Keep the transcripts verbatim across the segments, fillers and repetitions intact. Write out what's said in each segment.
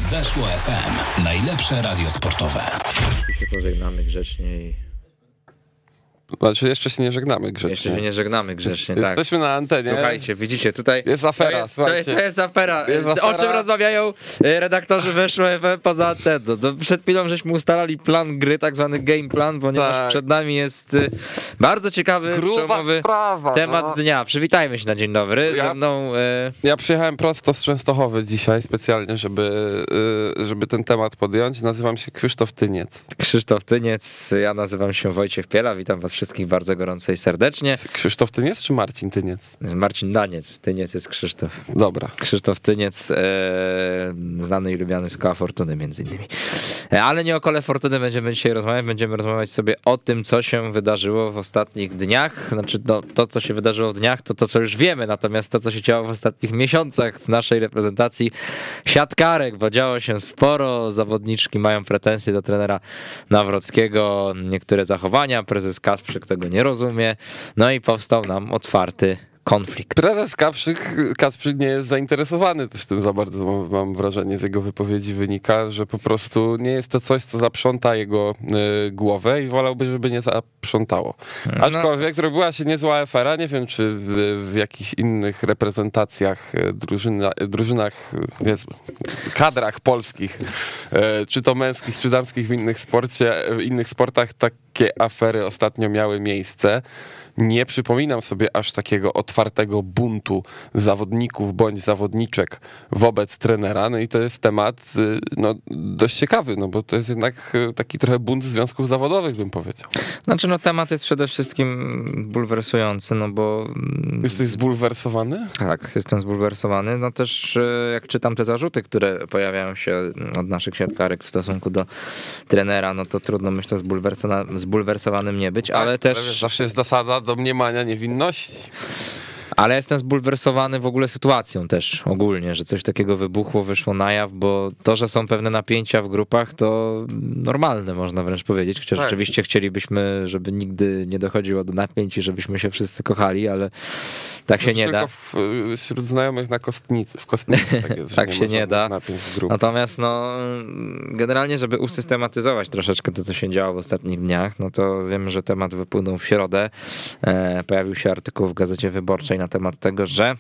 Weszło F M. Najlepsze radio sportowe. I się pożegnamy grzecznie i... Znaczy jeszcze się nie żegnamy grzecznie. Jeszcze się nie żegnamy grzecznie, Jest, tak. Jesteśmy na antenie. Słuchajcie, widzicie, tutaj... Jest afera, to jest, to, słuchajcie. to jest afera. Jest O afera. czym rozmawiają redaktorzy Weszło F M poza anteną? To przed chwilą żeśmy ustalali plan gry, tak zwany game plan, ponieważ Tak. przed nami jest y, bardzo ciekawy, Gruba przełomowy sprawa, temat no. dnia. Przywitajmy się na dzień dobry. Ja- Ze mną... Y, Ja przyjechałem prosto z Częstochowy dzisiaj specjalnie, żeby, y, żeby ten temat podjąć. Nazywam się Krzysztof Tyniec. Krzysztof Tyniec, ja nazywam się Wojciech Piela, witam was wszystkich bardzo gorąco i serdecznie. Krzysztof Tyniec czy Marcin Tyniec? Marcin Daniec, Tyniec jest Krzysztof. Dobra. Krzysztof Tyniec, e, znany i lubiany z Koła Fortuny między innymi. E, ale nie o Kole Fortuny będziemy dzisiaj rozmawiać, będziemy rozmawiać sobie o tym, co się wydarzyło w ostatnich dniach. Znaczy no, to, co się wydarzyło w dniach, to to, co już wiemy, natomiast to, co się działo w ostatnich miesiącach w naszej reprezentacji siatkarek, bo działo się sporo, zawodniczki mają pretensje do trenera Nawrockiego, niektóre zachowania, prezes Kasprzyk tego nie rozumie, no i powstał nam otwarty konflikt. Prezes Kasprzyk, Kasprzyk nie jest zainteresowany też tym za bardzo, mam, mam wrażenie, z jego wypowiedzi wynika, że po prostu nie jest to coś, co zaprząta jego y, głowę i wolałby, żeby nie zaprzątało. Aczkolwiek zrobiła się niezła afera, nie wiem, czy w, w jakichś innych reprezentacjach, y, drużyna, y, drużynach, y, wiesz, kadrach polskich, y, czy to męskich, czy damskich w innych sporcie, w innych sportach takie afery ostatnio miały miejsce. Nie przypominam sobie aż takiego otwartego buntu zawodników bądź zawodniczek wobec trenera. No i to jest temat no, dość ciekawy, no bo to jest jednak taki trochę bunt związków zawodowych, bym powiedział. Znaczy no temat jest przede wszystkim bulwersujący, no bo... Jesteś zbulwersowany? Tak, jestem zbulwersowany. No też e, jak czytam te zarzuty, które pojawiają się od naszych siatkarek w stosunku do trenera, no to trudno myślę zbulwersona- zbulwersowanym nie być, ale Tak, też... zawsze jest zasada domniemania niewinności. Ale jestem zbulwersowany w ogóle sytuacją też ogólnie, że coś takiego wybuchło, wyszło na jaw, bo to, że są pewne napięcia w grupach, to normalne można wręcz powiedzieć, chociaż Tak. oczywiście chcielibyśmy, żeby nigdy nie dochodziło do napięć i żebyśmy się wszyscy kochali, ale tak się Znaczy, nie da. tylko w, wśród znajomych na kostnicy, w kostnicy tak jest, że Tak nie się ma nie żadnych da. napięć w grupie. Natomiast no, generalnie, żeby usystematyzować troszeczkę to, co się działo w ostatnich dniach, no to wiem, że temat wypłynął w środę. E, pojawił się artykuł w Gazecie Wyborczej na temat tego, że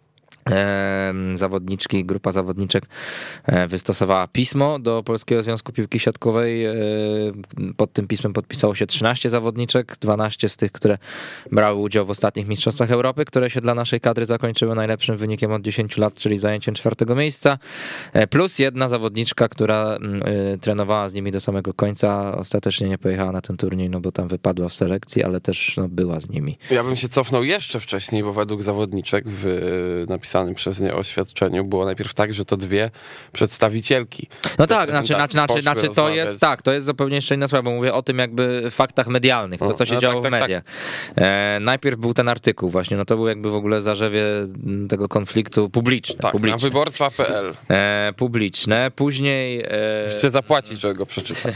e, zawodniczki, grupa zawodniczek e, wystosowała pismo do Polskiego Związku Piłki Siatkowej. E, pod tym pismem podpisało się trzynaście zawodniczek, dwanaście z tych, które brały udział w ostatnich Mistrzostwach Europy, które się dla naszej kadry zakończyły najlepszym wynikiem od dziesięciu lat, czyli zajęciem czwartego miejsca, e, plus jedna zawodniczka, która e, trenowała z nimi do samego końca, ostatecznie nie pojechała na ten turniej, no bo tam wypadła w selekcji, ale też no, była z nimi. Ja bym się cofnął jeszcze wcześniej, bo według zawodniczek w y, napisanym przez nie oświadczeniu było najpierw tak, że to dwie przedstawicielki. No tak, znaczy, znaczy, znaczy, poszły znaczy to rozmawiać. jest tak, to jest zupełnie jeszcze inna sprawa, bo mówię o tym jakby faktach medialnych, to co się No, działo tak, w tak, mediach. E, najpierw był ten artykuł właśnie, no to był jakby w ogóle zarzewie tego konfliktu publiczny. Tak, na publiczny. wyborcza kropka pe el. E, publiczne, później... E, Musicie zapłacić, żeby go przeczytać.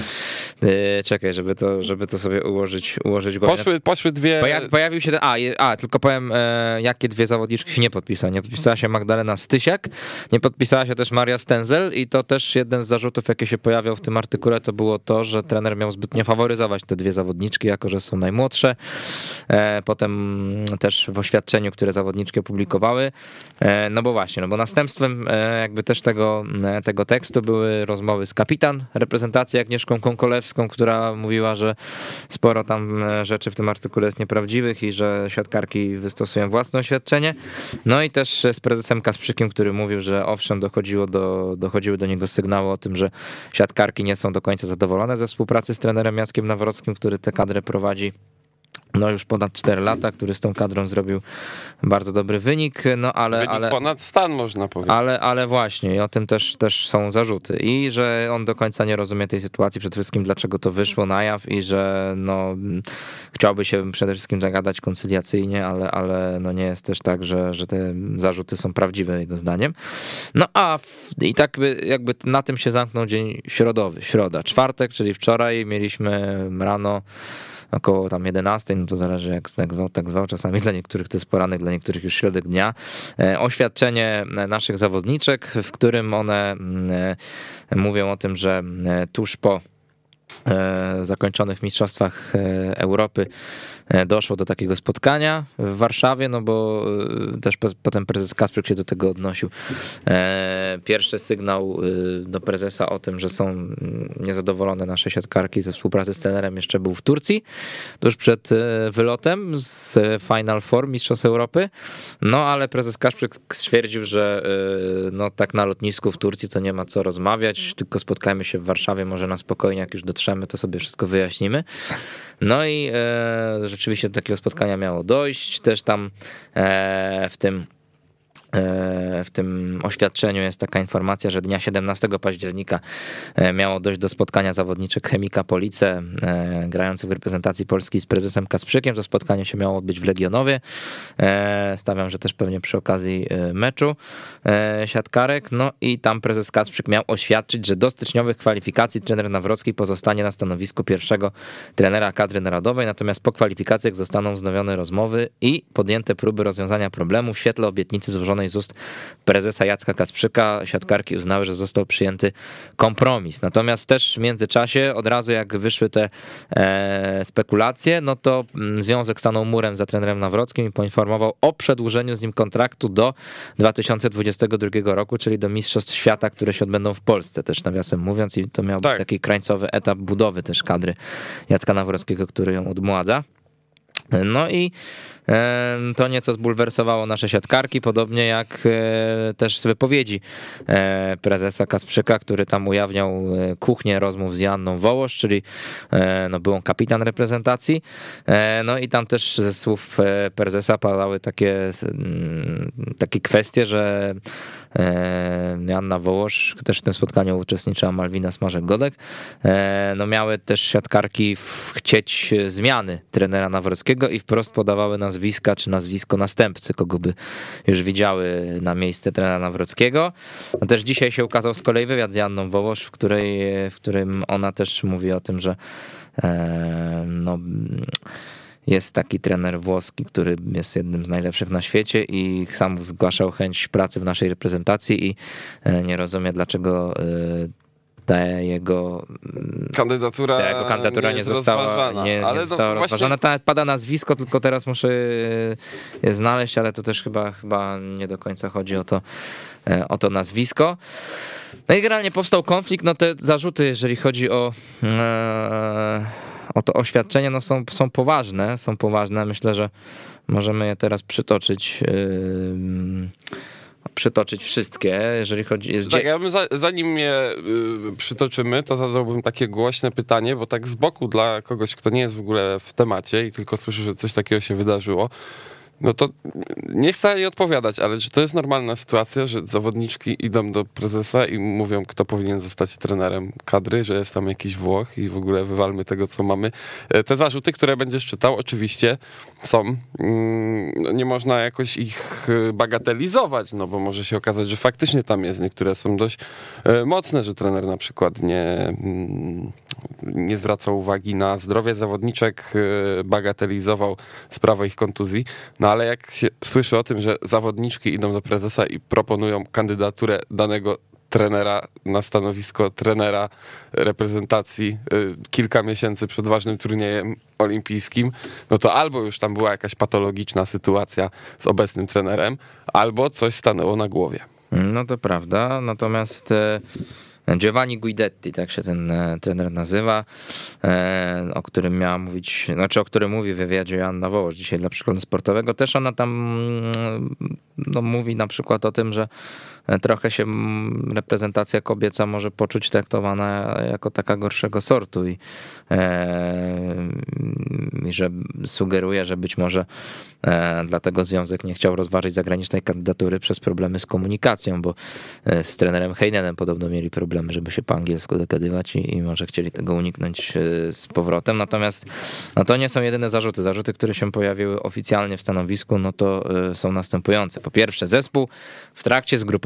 e, czekaj, żeby to, żeby to sobie ułożyć, ułożyć go. Poszły, poszły dwie... Pojawi, pojawił się ten, a, je- a tylko powiem, e, jakie dwie zawodniczki się nie podpisały. Nie podpisała się Magdalena Stysiak, nie podpisała się też Maria Stenzel i to też jeden z zarzutów, jakie się pojawiał w tym artykule, to było to, że trener miał zbytnio faworyzować te dwie zawodniczki, jako że są najmłodsze. E, potem też w oświadczeniu, które zawodniczki opublikowały, e, no bo właśnie, no bo następstwem e, jakby też tego, e, tego tekstu były rozmowy z kapitan reprezentacji Agnieszką Konkolewską, która mówiła, że sporo tam e, rzeczy w tym artykule jest nieprawdziwych i że siatkarki wystosują własne oświadczenie. No i też z prezesem Kasprzykiem, który mówił, że owszem, dochodziło do, dochodziły do niego sygnały o tym, że siatkarki nie są do końca zadowolone ze współpracy z trenerem Jackiem Nawrockim, który tę kadrę prowadzi no już ponad cztery lata, który z tą kadrą zrobił bardzo dobry wynik, no ale... Wynik ale ponad stan, można powiedzieć. Ale, ale właśnie, i o tym też, też są zarzuty. I że on do końca nie rozumie tej sytuacji, przede wszystkim dlaczego to wyszło na jaw i że no, chciałby się przede wszystkim zagadać koncyliacyjnie, ale, ale no nie jest też tak, że, że te zarzuty są prawdziwe jego zdaniem. No a w, i tak by, jakby na tym się zamknął dzień środowy, środa. Czwartek, czyli wczoraj mieliśmy rano około tam jedenastej, no to zależy jak tak zwał, tak zwał, czasami dla niektórych to jest poranek, dla niektórych już środek dnia, oświadczenie naszych zawodniczek, w którym one mówią o tym, że tuż po zakończonych mistrzostwach Europy doszło do takiego spotkania w Warszawie, no bo też potem prezes Kasprzyk się do tego odnosił. Pierwszy sygnał do prezesa o tym, że są niezadowolone nasze siatkarki ze współpracy z trenerem jeszcze był w Turcji, tuż przed wylotem z Final Four Mistrzostw Europy, no ale prezes Kasprzyk stwierdził, że no tak na lotnisku w Turcji to nie ma co rozmawiać, tylko spotkajmy się w Warszawie, może na spokojnie, jak już dotrzemy, to sobie wszystko wyjaśnimy. No i e, rzeczywiście do takiego spotkania miało dojść. Też tam e, w tym w tym oświadczeniu jest taka informacja, że dnia siedemnastego października miało dojść do spotkania zawodniczek Chemika Police grających w reprezentacji Polski z prezesem Kasprzykiem. To spotkanie się miało odbyć w Legionowie. Stawiam, że też pewnie przy okazji meczu siatkarek. No i tam prezes Kasprzyk miał oświadczyć, że do styczniowych kwalifikacji trener Nawrocki pozostanie na stanowisku pierwszego trenera kadry narodowej, natomiast po kwalifikacjach zostaną wznowione rozmowy i podjęte próby rozwiązania problemu w świetle obietnicy złożonej z ust prezesa Jacka Kasprzyka. Siatkarki uznały, że został przyjęty kompromis. Natomiast też w międzyczasie, od razu jak wyszły te e, spekulacje, no to związek stanął murem za trenerem Nawrockim i poinformował o przedłużeniu z nim kontraktu do dwa tysiące dwudziestego drugiego roku, czyli do Mistrzostw Świata, które się odbędą w Polsce, też nawiasem mówiąc, i to miał tak. być taki krańcowy etap budowy też kadry Jacka Nawrockiego, który ją odmładza. No i to nieco zbulwersowało nasze siatkarki, podobnie jak też wypowiedzi prezesa Kasprzyka, który tam ujawniał kuchnię rozmów z Joanną Wołosz, czyli no, byłą kapitan reprezentacji. No i tam też ze słów prezesa padały takie, takie kwestie, że Joanna Wołosz, też w tym spotkaniu uczestniczyła Malwina Smarzek-Godek, no miały też siatkarki chcieć zmiany trenera Nawrockiego i wprost podawały nazwiska czy nazwisko następcy, kogo by już widziały na miejsce trenera Nawrockiego. No też dzisiaj się ukazał z kolei wywiad z Joanną Wołosz, w, której, w którym ona też mówi o tym, że no jest taki trener włoski, który jest jednym z najlepszych na świecie i sam zgłaszał chęć pracy w naszej reprezentacji i nie rozumie, dlaczego ta jego kandydatura, ta jego kandydatura nie, nie została, nie, nie ale została no rozważana. Właśnie... Pada nazwisko, tylko teraz muszę je znaleźć, ale to też chyba, chyba nie do końca chodzi o to, o to nazwisko. No i generalnie powstał konflikt, no te zarzuty, jeżeli chodzi o e, o to oświadczenie, no są, są poważne, są poważne. Myślę, że możemy je teraz przytoczyć, yy, przytoczyć wszystkie, jeżeli chodzi... Jest tak, ja bym za, zanim je y, przytoczymy, to zadałbym takie głośne pytanie, bo tak z boku dla kogoś, kto nie jest w ogóle w temacie i tylko słyszy, że coś takiego się wydarzyło, no to nie chcę jej odpowiadać, ale czy to jest normalna sytuacja, że zawodniczki idą do prezesa i mówią, kto powinien zostać trenerem kadry, że jest tam jakiś Włoch i w ogóle wywalmy tego, co mamy. Te zarzuty, które będziesz czytał, oczywiście są. Nie można jakoś ich bagatelizować, no bo może się okazać, że faktycznie tam jest. Niektóre są dość mocne, że trener na przykład nie, nie zwracał uwagi na zdrowie zawodniczek, bagatelizował sprawę ich kontuzji. No ale jak się słyszy o tym, że zawodniczki idą do prezesa i proponują kandydaturę danego trenera na stanowisko trenera reprezentacji kilka miesięcy przed ważnym turniejem olimpijskim, no to albo już tam była jakaś patologiczna sytuacja z obecnym trenerem, albo coś stanęło na głowie. No to prawda, natomiast... Giovanni Guidetti, tak się ten trener nazywa, o którym miała mówić, znaczy o którym mówi w wywiadzie Joanna Wołosz dzisiaj dla Przykładu Sportowego. Też ona tam no, mówi na przykład o tym, że trochę się reprezentacja kobieca może poczuć traktowana jako taka gorszego sortu i, e, i że sugeruje, że być może e, dlatego związek nie chciał rozważyć zagranicznej kandydatury przez problemy z komunikacją, bo z trenerem Heinenem podobno mieli problemy, żeby się po angielsku dogadywać i, i może chcieli tego uniknąć z powrotem. Natomiast no to nie są jedyne zarzuty. Zarzuty, które się pojawiły oficjalnie w stanowisku, no to są następujące. Po pierwsze, zespół w trakcie zgrupowań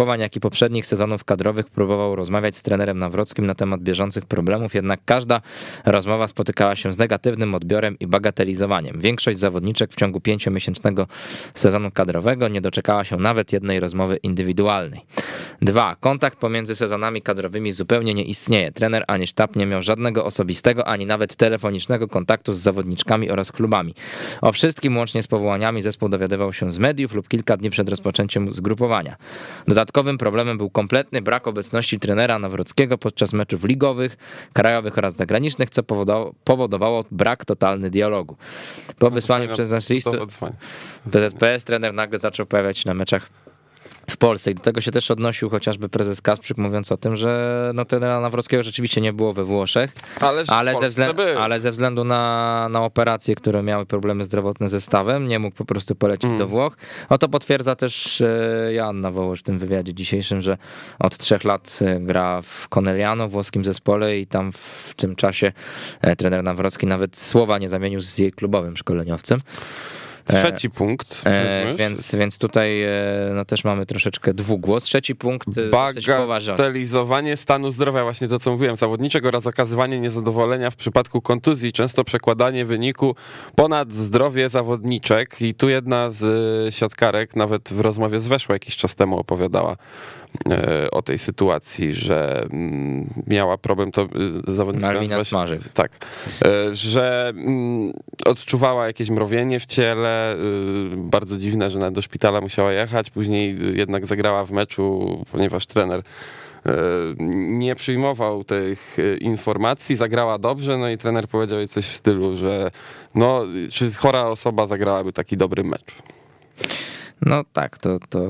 zgrupowań, jak i poprzednich sezonów kadrowych próbował rozmawiać z trenerem Nawrockim na temat bieżących problemów, jednak każda rozmowa spotykała się z negatywnym odbiorem i bagatelizowaniem. Większość zawodniczek w ciągu pięciomiesięcznego sezonu kadrowego nie doczekała się nawet jednej rozmowy indywidualnej. Dwa. Kontakt pomiędzy sezonami kadrowymi zupełnie nie istnieje. Trener ani sztab nie miał żadnego osobistego, ani nawet telefonicznego kontaktu z zawodniczkami oraz klubami. O wszystkim, łącznie z powołaniami, zespół dowiadywał się z mediów lub kilka dni przed rozpoczęciem zgrupowania. Dodatkowym problemem był kompletny brak obecności trenera Nawrockiego podczas meczów ligowych, krajowych oraz zagranicznych, co powodowało, powodowało brak totalny dialogu. Po wysłaniu przez nas listu P Z P S trener nagle zaczął pojawiać się na meczach w Polsce i do tego się też odnosił chociażby prezes Kasprzyk, mówiąc o tym, że no, trenera Nawrockiego rzeczywiście nie było we Włoszech, ale, ale, ze, względu, ale ze względu na, na operacje, które miały problemy zdrowotne ze stawem, nie mógł po prostu polecieć mm. do Włoch. O to potwierdza też Joanna Wołosz w tym wywiadzie dzisiejszym, że od trzech lat gra w Conegliano, włoskim zespole i tam w tym czasie trener Nawrocki nawet słowa nie zamienił z jej klubowym szkoleniowcem. Trzeci punkt. E, więc, więc tutaj no, też mamy troszeczkę dwugłos. Trzeci punkt. Bagatelizowanie stanu zdrowia, właśnie to co mówiłem, zawodniczek oraz okazywanie niezadowolenia w przypadku kontuzji, często przekładanie wyniku ponad zdrowie zawodniczek. I tu jedna z siatkarek nawet w rozmowie z Weszło jakiś czas temu opowiadała o tej sytuacji, że miała problem, to zawodniczka Malwina Smażyk. Tak, że odczuwała jakieś mrowienie w ciele, bardzo dziwne, że nawet do szpitala musiała jechać, później jednak zagrała w meczu, ponieważ trener nie przyjmował tych informacji, zagrała dobrze, no i trener powiedział jej coś w stylu, że no, czy chora osoba zagrałaby taki dobry mecz. No tak, to, to,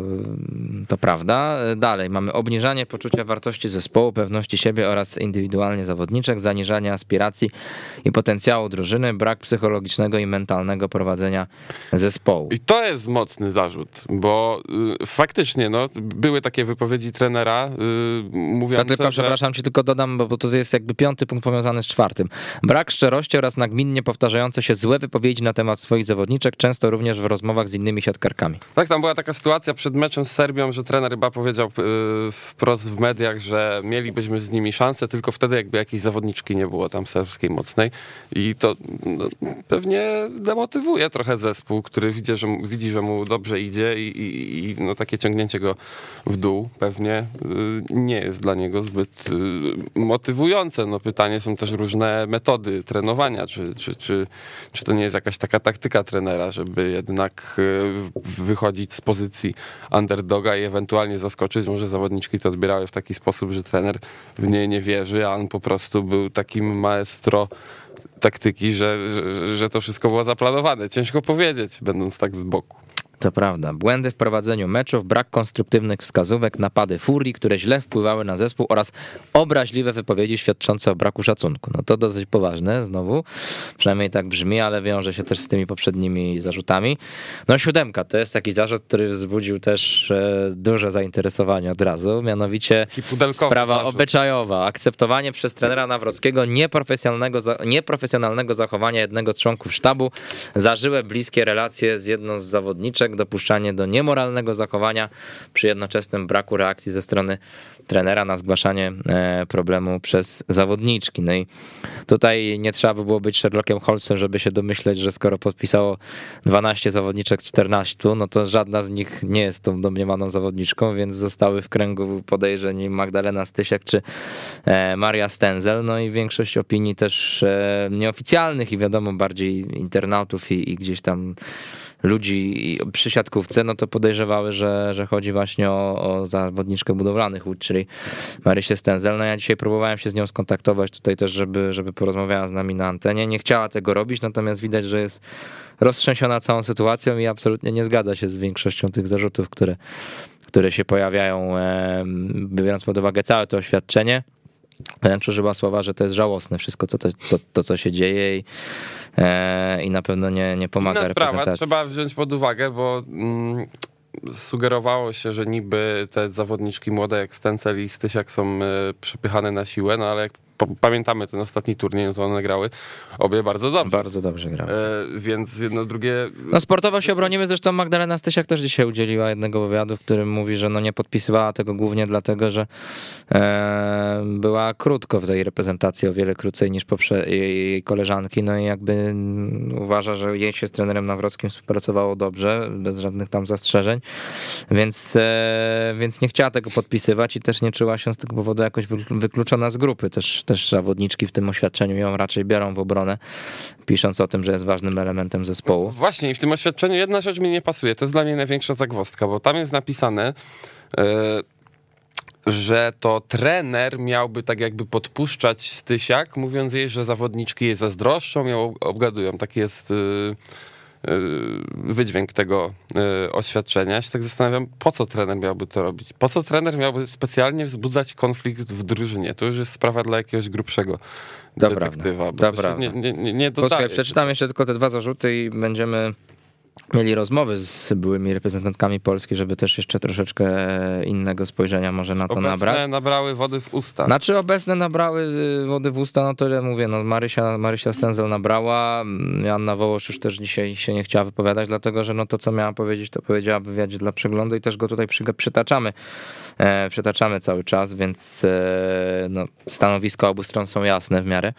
to prawda. Dalej mamy obniżanie poczucia wartości zespołu, pewności siebie oraz indywidualnie zawodniczek, zaniżanie aspiracji i potencjału drużyny, brak psychologicznego i mentalnego prowadzenia zespołu. I to jest mocny zarzut, bo y, faktycznie no, były takie wypowiedzi trenera y, mówiące, tylko, że... Przepraszam cię, tylko dodam, bo, bo to jest jakby piąty punkt powiązany z czwartym. Brak szczerości oraz nagminnie powtarzające się złe wypowiedzi na temat swoich zawodniczek, często również w rozmowach z innymi siatkarkami. Tak, tam była taka sytuacja przed meczem z Serbią, że trener chyba powiedział yy, wprost w mediach, że mielibyśmy z nimi szansę tylko wtedy, jakby jakiejś zawodniczki nie było tam serbskiej mocnej i to no, pewnie demotywuje trochę zespół, który widzi, że, widzi, że mu dobrze idzie i, i, i no, takie ciągnięcie go w dół pewnie yy, nie jest dla niego zbyt yy, motywujące. No, pytanie, są też różne metody trenowania, czy, czy, czy, czy to nie jest jakaś taka taktyka trenera, żeby jednak yy, wychodzić z pozycji underdoga i ewentualnie zaskoczyć. Może zawodniczki to odbierały w taki sposób, że trener w niej nie wierzy, a on po prostu był takim maestro taktyki, że, że, że to wszystko było zaplanowane. Ciężko powiedzieć, będąc tak z boku. To prawda. Błędy w prowadzeniu meczów, brak konstruktywnych wskazówek, napady furii, które źle wpływały na zespół oraz obraźliwe wypowiedzi świadczące o braku szacunku. No to dosyć poważne znowu, przynajmniej tak brzmi, ale wiąże się też z tymi poprzednimi zarzutami. No siódemka to jest taki zarzut, który wzbudził też e, duże zainteresowanie od razu, mianowicie sprawa zarzut. obyczajowa. Akceptowanie przez trenera Nawrockiego nieprofesjonalnego, nieprofesjonalnego zachowania jednego z członków sztabu, zażyłe bliskie relacje z jedną z zawodniczek, dopuszczanie do niemoralnego zachowania przy jednoczesnym braku reakcji ze strony trenera na zgłaszanie problemu przez zawodniczki. No i tutaj nie trzeba by było być Sherlockiem Holmesem, żeby się domyśleć, że skoro podpisało dwanaście zawodniczek z czternastu, no to żadna z nich nie jest tą domniemaną zawodniczką, więc zostały w kręgu podejrzeń Magdalena Stysiak czy Maria Stenzel. No i większość opinii też nieoficjalnych i wiadomo bardziej internautów i, i gdzieś tam ludzi przy siatkówce, no to podejrzewały, że, że chodzi właśnie o, o zawodniczkę budowlanych łódź, czyli Marysię Stenzel. No ja dzisiaj próbowałem się z nią skontaktować tutaj też, żeby, żeby porozmawiała z nami na antenie. Nie chciała tego robić, natomiast widać, że jest roztrzęsiona całą sytuacją i absolutnie nie zgadza się z większością tych zarzutów, które, które się pojawiają, biorąc pod uwagę całe to oświadczenie. Wręcz użyła słowa, że to jest żałosne wszystko, to, to, to, to co się dzieje i, e, i na pewno nie, nie pomaga Inna reprezentacji. Sprawa, trzeba wziąć pod uwagę, bo mm, sugerowało się, że niby te zawodniczki młode jak Stenzel i Stysiak są y, przepychane na siłę, no ale jak pamiętamy ten ostatni turniej, no to one grały obie bardzo dobrze. Bardzo dobrze grały. E, więc jedno drugie... No sportowo się obronimy, zresztą Magdalena Stysiak też dzisiaj udzieliła jednego wywiadu, w którym mówi, że no nie podpisywała tego głównie dlatego, że e, była krótko w tej reprezentacji, o wiele krócej niż poprze- jej koleżanki, no i jakby uważa, że jej się z trenerem Nawrockim współpracowało dobrze, bez żadnych tam zastrzeżeń, więc, e, więc nie chciała tego podpisywać i też nie czuła się z tego powodu jakoś wykluczona z grupy. Też, też zawodniczki w tym oświadczeniu ją raczej biorą w obronę, pisząc o tym, że jest ważnym elementem zespołu. Właśnie i w tym oświadczeniu jedna rzecz mi nie pasuje, to jest dla mnie największa zagwozdka, bo tam jest napisane, yy, że to trener miałby tak jakby podpuszczać Stysiak, mówiąc jej, że zawodniczki jej zazdroszczą, ją obgadują. Taki jest yy, yy, wydźwięk tego yy, oświadczenia. Ja się tak zastanawiam, po co trener miałby to robić? Po co trener miałby specjalnie wzbudzać konflikt w drużynie? To już jest sprawa dla jakiegoś grubszego detektywa. Bo to nie, nie, nie, nie dodaje. Posłuchaj, przeczytam jeszcze tylko te dwa zarzuty i będziemy mieli rozmowy z byłymi reprezentantkami Polski, żeby też jeszcze troszeczkę innego spojrzenia może na to obecne nabrać. Obecne nabrały wody w usta. Znaczy obecne nabrały wody w usta, no tyle mówię, no Marysia, Marysia Stenzel nabrała, Joanna Wołosz już też dzisiaj się nie chciała wypowiadać, dlatego że no to, co miała powiedzieć, to powiedziała w wywiadzie dla Przeglądu i też go tutaj przy, przytaczamy, e, przytaczamy cały czas, więc e, no, stanowiska obu stron są jasne w miarę.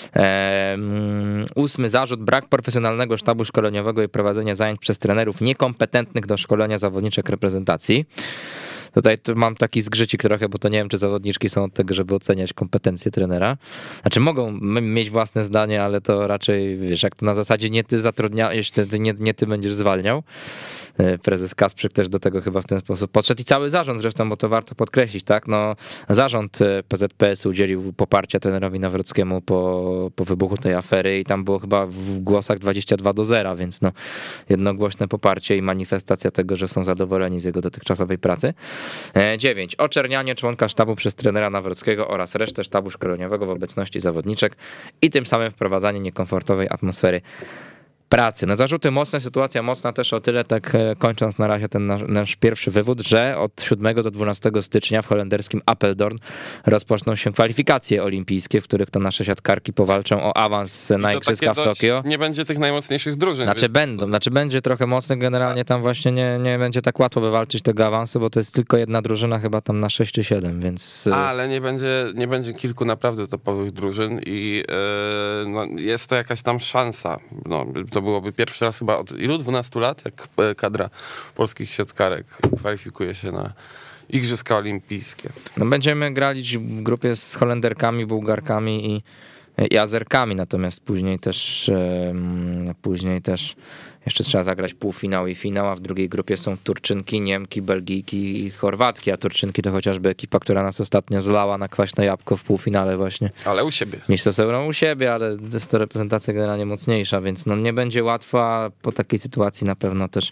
E, ósmy zarzut, brak profesjonalnego sztabu szkoleniowego i prowadzenia zajęć przez trenerów niekompetentnych do szkolenia zawodniczek reprezentacji. Tutaj mam taki zgrzycik trochę, bo to nie wiem, czy zawodniczki są od tego, żeby oceniać kompetencje trenera. Znaczy mogą mieć własne zdanie, ale to raczej, wiesz, jak to na zasadzie nie ty zatrudniałeś, nie, nie ty będziesz zwalniał. Prezes Kasprzyk też do tego chyba w ten sposób podszedł i cały zarząd zresztą, bo to warto podkreślić, tak? No, zarząd P Z P S udzielił poparcia trenerowi Nawrockiemu po, po wybuchu tej afery i tam było chyba w głosach dwadzieścia dwa do zera, więc no jednogłośne poparcie i manifestacja tego, że są zadowoleni z jego dotychczasowej pracy. dziewięć. Oczernianie członka sztabu przez trenera Nawrockiego oraz resztę sztabu szkoleniowego w obecności zawodniczek i tym samym wprowadzanie niekomfortowej atmosfery pracy. No zarzuty mocne, sytuacja mocna też o tyle, tak kończąc na razie ten nasz, nasz pierwszy wywód, że od siódmego do dwunastego stycznia w holenderskim Apeldoorn rozpoczną się kwalifikacje olimpijskie, w których to nasze siatkarki powalczą o awans na igrzyska w Tokio. Nie będzie tych najmocniejszych drużyn. Znaczy będą, znaczy będzie trochę mocny, generalnie tam właśnie nie, nie będzie tak łatwo wywalczyć tego awansu, bo to jest tylko jedna drużyna chyba tam na sześć czy siedem, więc... Ale nie będzie, nie będzie kilku naprawdę topowych drużyn i yy, no, jest to jakaś tam szansa. No, to byłoby pierwszy raz chyba od ilu? dwunastu lat, jak kadra polskich siatkarek kwalifikuje się na Igrzyska Olimpijskie. No będziemy grali w grupie z Holenderkami, Bułgarkami i, i Azerkami, natomiast później też później też jeszcze trzeba zagrać półfinał i finał, a w drugiej grupie są Turczynki, Niemki, Belgijki i Chorwatki, a Turczynki to chociażby ekipa, która nas ostatnio zlała na kwaśne jabłko w półfinale właśnie. Ale u siebie. Mistrzostw Euro u siebie, ale jest to reprezentacja generalnie mocniejsza, więc no nie będzie łatwo, a po takiej sytuacji na pewno też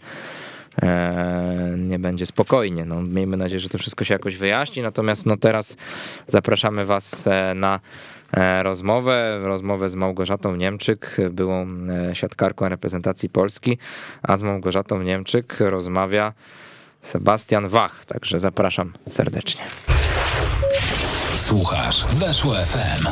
e, nie będzie spokojnie. No, miejmy nadzieję, że to wszystko się jakoś wyjaśni, natomiast no teraz zapraszamy was na rozmowę, rozmowę z Małgorzatą Niemczyk, byłą siatkarką reprezentacji Polski, a z Małgorzatą Niemczyk rozmawia Sebastian Wach, także zapraszam serdecznie. Słuchasz Weszło F M.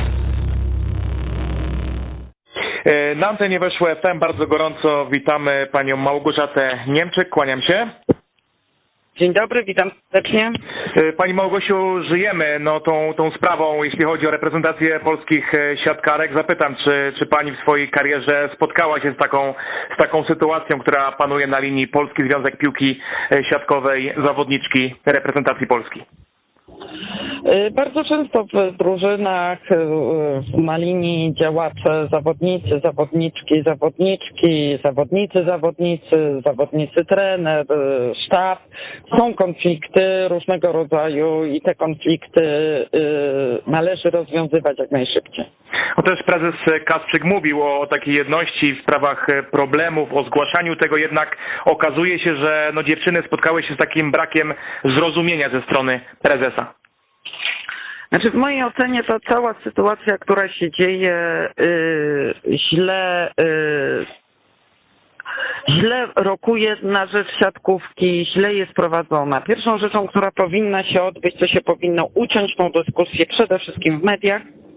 Na antenie Weszło F M bardzo gorąco witamy panią Małgorzatę Niemczyk, kłaniam się. Dzień dobry, witam serdecznie. Pani Małgosiu, żyjemy no, tą, tą sprawą, jeśli chodzi o reprezentację polskich siatkarek. Zapytam, czy, czy pani w swojej karierze spotkała się z taką, z taką sytuacją, która panuje na linii Polski Związek Piłki Siatkowej, zawodniczki reprezentacji Polski? Bardzo często w drużynach na linii działacze, zawodnicy, zawodniczki, zawodniczki, zawodnicy, zawodnicy, zawodnicy, trener, sztab. Są konflikty różnego rodzaju i te konflikty należy rozwiązywać jak najszybciej. No też prezes Kasprzyk mówił o takiej jedności w sprawach problemów, o zgłaszaniu tego, jednak okazuje się, że no dziewczyny spotkały się z takim brakiem zrozumienia ze strony prezesa. Znaczy w mojej ocenie to cała sytuacja, która się dzieje, yy, źle, yy, źle rokuje na rzecz siatkówki, źle jest prowadzona. Pierwszą rzeczą, która powinna się odbyć, to się powinno uciąć tą dyskusję przede wszystkim w mediach,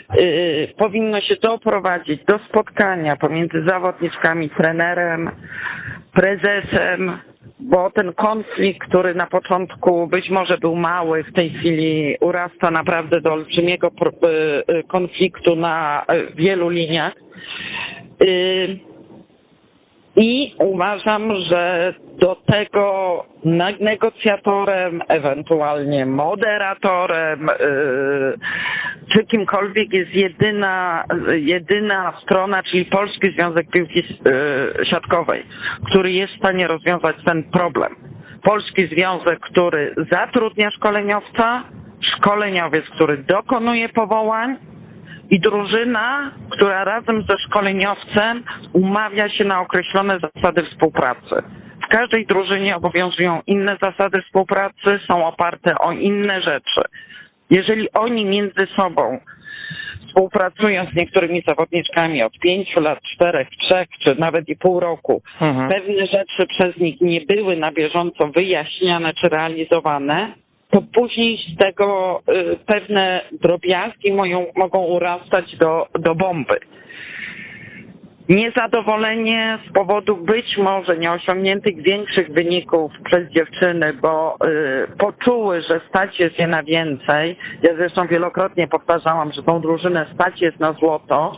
yy, powinno się doprowadzić do spotkania pomiędzy zawodniczkami, trenerem, prezesem, bo ten konflikt, który na początku być może był mały, w tej chwili urasta naprawdę do olbrzymiego konfliktu na wielu liniach. I uważam, że do tego negocjatorem, ewentualnie moderatorem, czy kimkolwiek jest jedyna, jedyna strona, czyli Polski Związek Piłki Siatkowej, który jest w stanie rozwiązać ten problem. Polski Związek, który zatrudnia szkoleniowca, szkoleniowiec, który dokonuje powołań, i drużyna, która razem ze szkoleniowcem umawia się na określone zasady współpracy. W każdej drużynie obowiązują inne zasady współpracy, są oparte o inne rzeczy. Jeżeli oni między sobą współpracują z niektórymi zawodniczkami od pięciu lat, czterech, trzech, czy nawet i pół roku, mhm. pewne rzeczy przez nich nie były na bieżąco wyjaśniane czy realizowane, to później z tego y, pewne drobiazgi moją, mogą urastać do, do bomby. Niezadowolenie z powodu być może nieosiągniętych większych wyników przez dziewczyny, bo y, poczuły, że stać jest je na więcej. Ja zresztą wielokrotnie powtarzałam, że tą drużynę stać jest na złoto.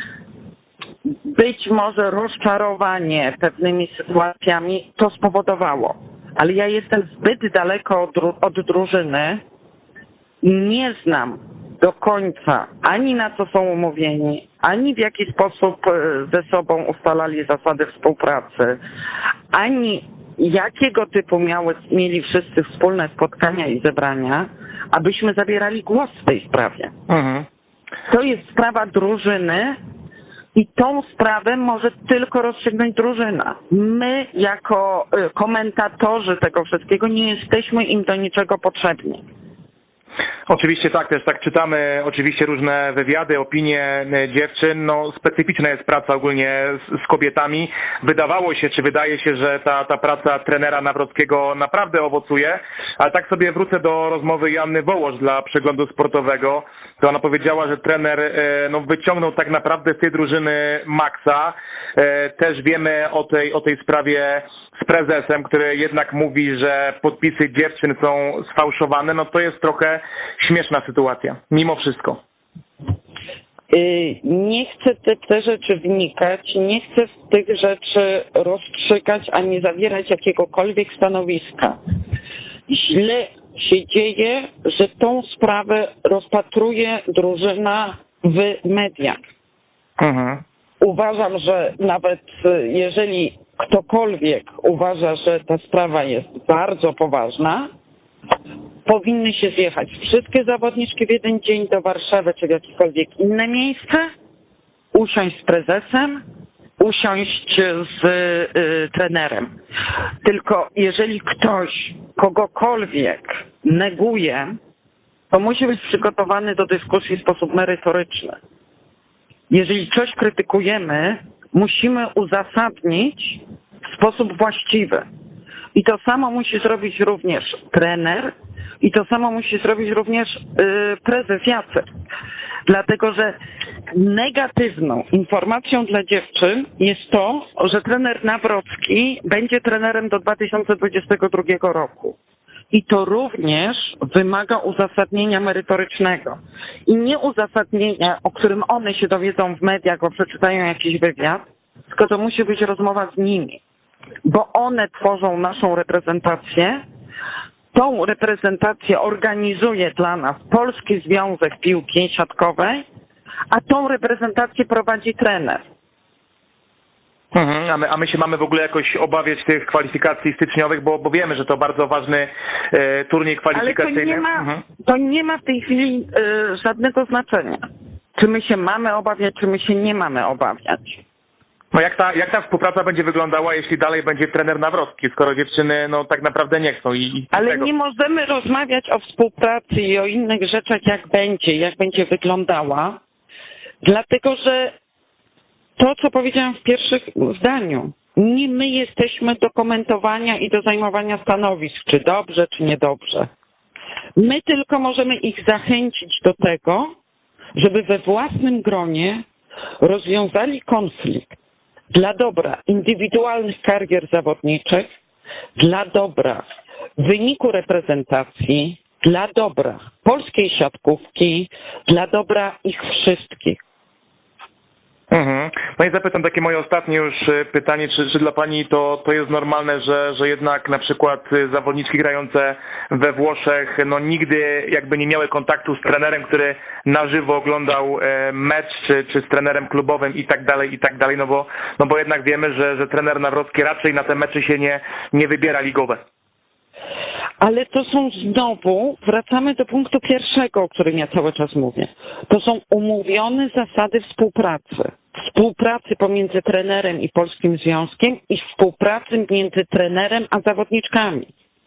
Być może rozczarowanie pewnymi sytuacjami to spowodowało. Ale ja jestem zbyt daleko od, od drużyny i nie znam do końca ani na co są umówieni, ani w jaki sposób ze sobą ustalali zasady współpracy, ani jakiego typu miały, mieli wszyscy wspólne spotkania i zebrania, abyśmy zabierali głos w tej sprawie. Mhm. To jest sprawa drużyny. I tą sprawę może tylko rozstrzygnąć drużyna. My jako komentatorzy tego wszystkiego nie jesteśmy im do niczego potrzebni. Oczywiście tak, też tak czytamy oczywiście różne wywiady, opinie dziewczyn. No specyficzna jest praca ogólnie z, z kobietami. Wydawało się, czy wydaje się, że ta, ta praca trenera Nawrockiego naprawdę owocuje, ale tak sobie wrócę do rozmowy Joanny Wołosz dla Przeglądu Sportowego, to ona powiedziała, że trener no, wyciągnął tak naprawdę z tej drużyny maksa. Też wiemy o tej, o tej sprawie z prezesem, który jednak mówi, że podpisy dziewczyn są sfałszowane. No to jest trochę śmieszna sytuacja, mimo wszystko. Nie chcę w te rzeczy wnikać, nie chcę z tych rzeczy rozstrzygać ani zawierać jakiegokolwiek stanowiska. Źle się dzieje, że tą sprawę rozpatruje drużyna w mediach. Mhm. Uważam, że nawet jeżeli ktokolwiek uważa, że ta sprawa jest bardzo poważna, powinny się zjechać wszystkie zawodniczki w jeden dzień do Warszawy czy w jakiekolwiek inne miejsce, usiąść z prezesem, usiąść z y, trenerem. Tylko jeżeli ktoś kogokolwiek neguje, to musi być przygotowany do dyskusji w sposób merytoryczny. Jeżeli coś krytykujemy, musimy uzasadnić w sposób właściwy. I to samo musi zrobić również trener i to samo musi zrobić również yy, prezes Jacek. Dlatego, że negatywną informacją dla dziewczyn jest to, że trener Nawrocki będzie trenerem do dwa tysiące dwudziestego drugiego roku. I to również wymaga uzasadnienia merytorycznego. I nie uzasadnienia, o którym one się dowiedzą w mediach, bo przeczytają jakiś wywiad, tylko to musi być rozmowa z nimi. Bo one tworzą naszą reprezentację. Tą reprezentację organizuje dla nas Polski Związek Piłki Siatkowej, a tą reprezentację prowadzi trener. Mhm, a, my, a my się mamy w ogóle jakoś obawiać tych kwalifikacji styczniowych, bo, bo wiemy, że to bardzo ważny e, turniej kwalifikacyjny. Ale to nie ma, mhm. to nie ma w tej chwili e, żadnego znaczenia. Czy my się mamy obawiać, czy my się nie mamy obawiać. No jak ta, jak ta współpraca będzie wyglądała, jeśli dalej będzie trener Nawrocki, skoro dziewczyny no tak naprawdę nie chcą? I, i Ale tego. nie możemy rozmawiać o współpracy i o innych rzeczach, jak będzie, jak będzie wyglądała, dlatego że to, co powiedziałam w pierwszym zdaniu, nie my jesteśmy do komentowania i do zajmowania stanowisk, czy dobrze, czy niedobrze. My tylko możemy ich zachęcić do tego, żeby we własnym gronie rozwiązali konflikt dla dobra indywidualnych karier zawodniczych, dla dobra wyniku reprezentacji, dla dobra polskiej siatkówki, dla dobra ich wszystkich. Mhm. No i zapytam takie moje ostatnie już pytanie, czy, czy dla pani to, to jest normalne, że, że jednak na przykład zawodniczki grające we Włoszech no nigdy jakby nie miały kontaktu z trenerem, który na żywo oglądał mecz, czy, czy z trenerem klubowym i tak dalej, i tak dalej, no bo, no bo jednak wiemy, że, że trener Nawrocki raczej na te mecze się nie, nie wybiera ligowe. Ale to są znowu, wracamy do punktu pierwszego, o którym ja cały czas mówię. To są umówione zasady współpracy. Współpracy pomiędzy trenerem i Polskim Związkiem i współpracy między trenerem a zawodniczkami.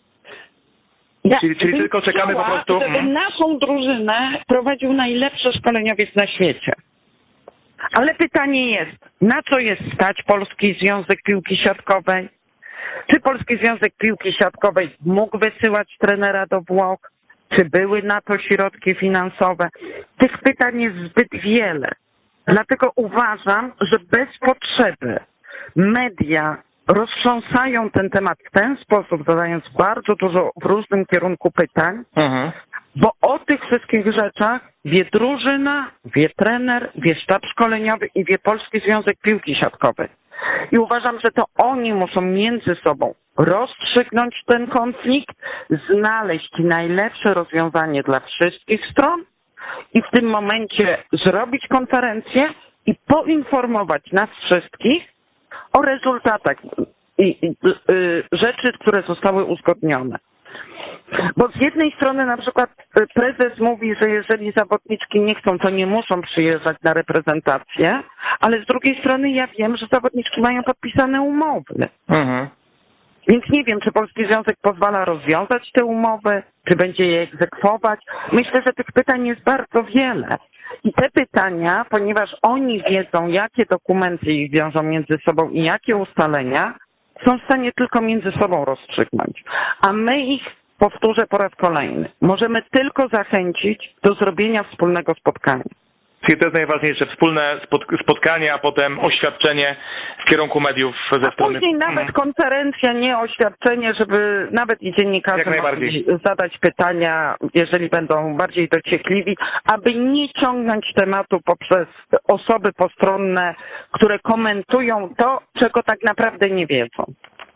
Ja czyli czyli tylko czekamy chciała, po prostu... żeby naszą drużynę prowadził najlepszy szkoleniowiec na świecie. Ale pytanie jest, na co jest stać Polski Związek Piłki Siatkowej? Czy Polski Związek Piłki Siatkowej mógł wysyłać trenera do Włoch? Czy były na to środki finansowe? Tych pytań jest zbyt wiele. Dlatego uważam, że bez potrzeby media roztrząsają ten temat w ten sposób, zadając bardzo dużo w różnym kierunku pytań, mhm. bo o tych wszystkich rzeczach wie drużyna, wie trener, wie sztab szkoleniowy i wie Polski Związek Piłki Siatkowej. I uważam, że to oni muszą między sobą rozstrzygnąć ten konflikt, znaleźć najlepsze rozwiązanie dla wszystkich stron i w tym momencie zrobić konferencję i poinformować nas wszystkich o rezultatach i, i, i rzeczy, które zostały uzgodnione. Bo z jednej strony na przykład prezes mówi, że jeżeli zawodniczki nie chcą, to nie muszą przyjeżdżać na reprezentację, ale z drugiej strony ja wiem, że zawodniczki mają podpisane umowy. Mhm. Więc nie wiem, czy Polski Związek pozwala rozwiązać te umowy, czy będzie je egzekwować. Myślę, że tych pytań jest bardzo wiele. I te pytania, ponieważ oni wiedzą, jakie dokumenty ich wiążą między sobą i jakie ustalenia, są w stanie tylko między sobą rozstrzygnąć. A my ich, powtórzę po raz kolejny, możemy tylko zachęcić do zrobienia wspólnego spotkania. Czyli to jest najważniejsze, wspólne spotkanie, a potem oświadczenie w kierunku mediów ze strony... A później nawet hmm. konferencja, nie oświadczenie, żeby nawet i dziennikarze mogli zadać pytania, jeżeli będą bardziej dociekliwi, aby nie ciągnąć tematu poprzez osoby postronne, które komentują to, czego tak naprawdę nie wiedzą.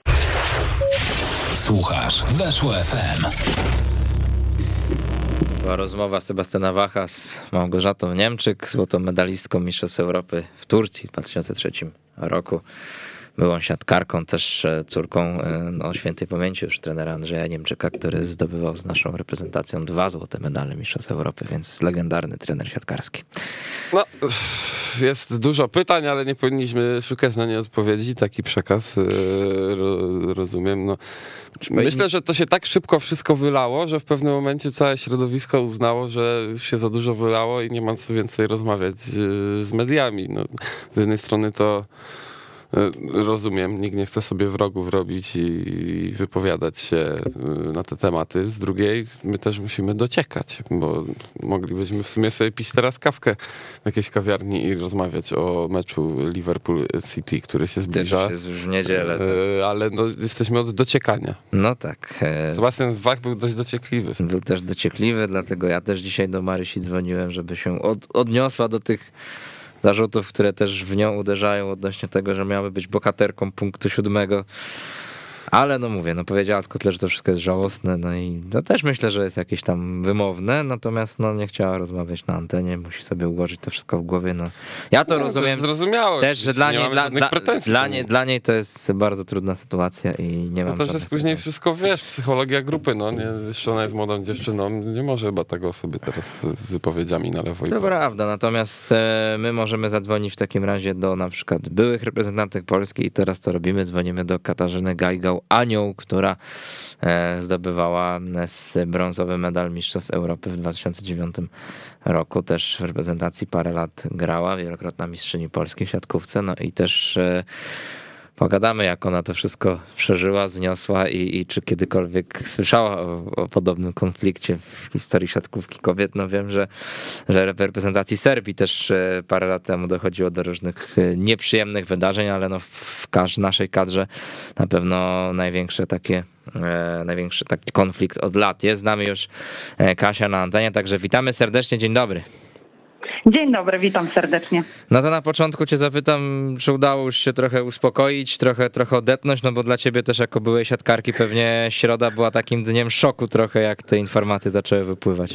Słuchasz Weszło F M. Była rozmowa Sebastiana Wacha z Małgorzatą Niemczyk, złotą medalistką Mistrzostw Europy w Turcji w dwa tysiące trzecim roku. Byłą siatkarką, też córką no, świętej pamięci już trenera Andrzeja Niemczyka, który zdobywał z naszą reprezentacją dwa złote medale Mistrzostw Europy, więc legendarny trener siatkarski. No, jest dużo pytań, ale nie powinniśmy szukać na nie odpowiedzi. Taki przekaz rozumiem. No, myślę, że to się tak szybko wszystko wylało, że w pewnym momencie całe środowisko uznało, że już się za dużo wylało i nie ma co więcej rozmawiać z mediami. No, z jednej strony to rozumiem, nikt nie chce sobie wrogów robić i wypowiadać się na te tematy. Z drugiej, my też musimy dociekać, bo moglibyśmy w sumie sobie pić teraz kawkę w jakiejś kawiarni i rozmawiać o meczu Liverpool City, który się zbliża. To jest już w niedzielę. Tak. Ale no, jesteśmy od dociekania. No tak. Sebastian Wach był dość dociekliwy. Był też dociekliwy, dlatego ja też dzisiaj do Marysi dzwoniłem, żeby się od, odniosła do tych zarzutów, które też w nią uderzają odnośnie tego, że miały być bohaterką punktu siódmego. Ale no mówię, no powiedziała tylko tyle, że to wszystko jest żałosne, no i no też myślę, że jest jakieś tam wymowne, natomiast no nie chciała rozmawiać na antenie, musi sobie ułożyć to wszystko w głowie, no. Ja to no, rozumiem. To zrozumiałe. Też, że dla niej, dla, dla, dla, nie, dla niej to jest bardzo trudna sytuacja i nie mam... No to, że jest później wszystko, wiesz, psychologia grupy, no, nie, jeszcze ona jest młodą dziewczyną, nie może chyba tego sobie teraz wypowiedziami na lewo i to prawda, natomiast e, my możemy zadzwonić w takim razie do na przykład byłych reprezentantek Polski i teraz to robimy, dzwonimy do Katarzyny Gajgał Anioł, która zdobywała brązowy medal Mistrzostw Europy w dwa tysiące dziewiątym roku. Też w reprezentacji parę lat grała, wielokrotna mistrzyni Polski w siatkówce, no i też pogadamy, jak ona to wszystko przeżyła, zniosła i, i czy kiedykolwiek słyszała o, o podobnym konflikcie w historii siatkówki kobiet. No wiem, że, że w reprezentacji Serbii też parę lat temu dochodziło do różnych nieprzyjemnych wydarzeń, ale no w naszej kadrze na pewno największe takie największy taki konflikt od lat jest. Z nami już Kasia na antenie, także witamy serdecznie, dzień dobry. Dzień dobry, witam serdecznie. No to na początku cię zapytam, czy udało już się trochę uspokoić, trochę, trochę odetchnąć, no bo dla ciebie też jako byłej siatkarki pewnie środa była takim dniem szoku trochę, jak te informacje zaczęły wypływać.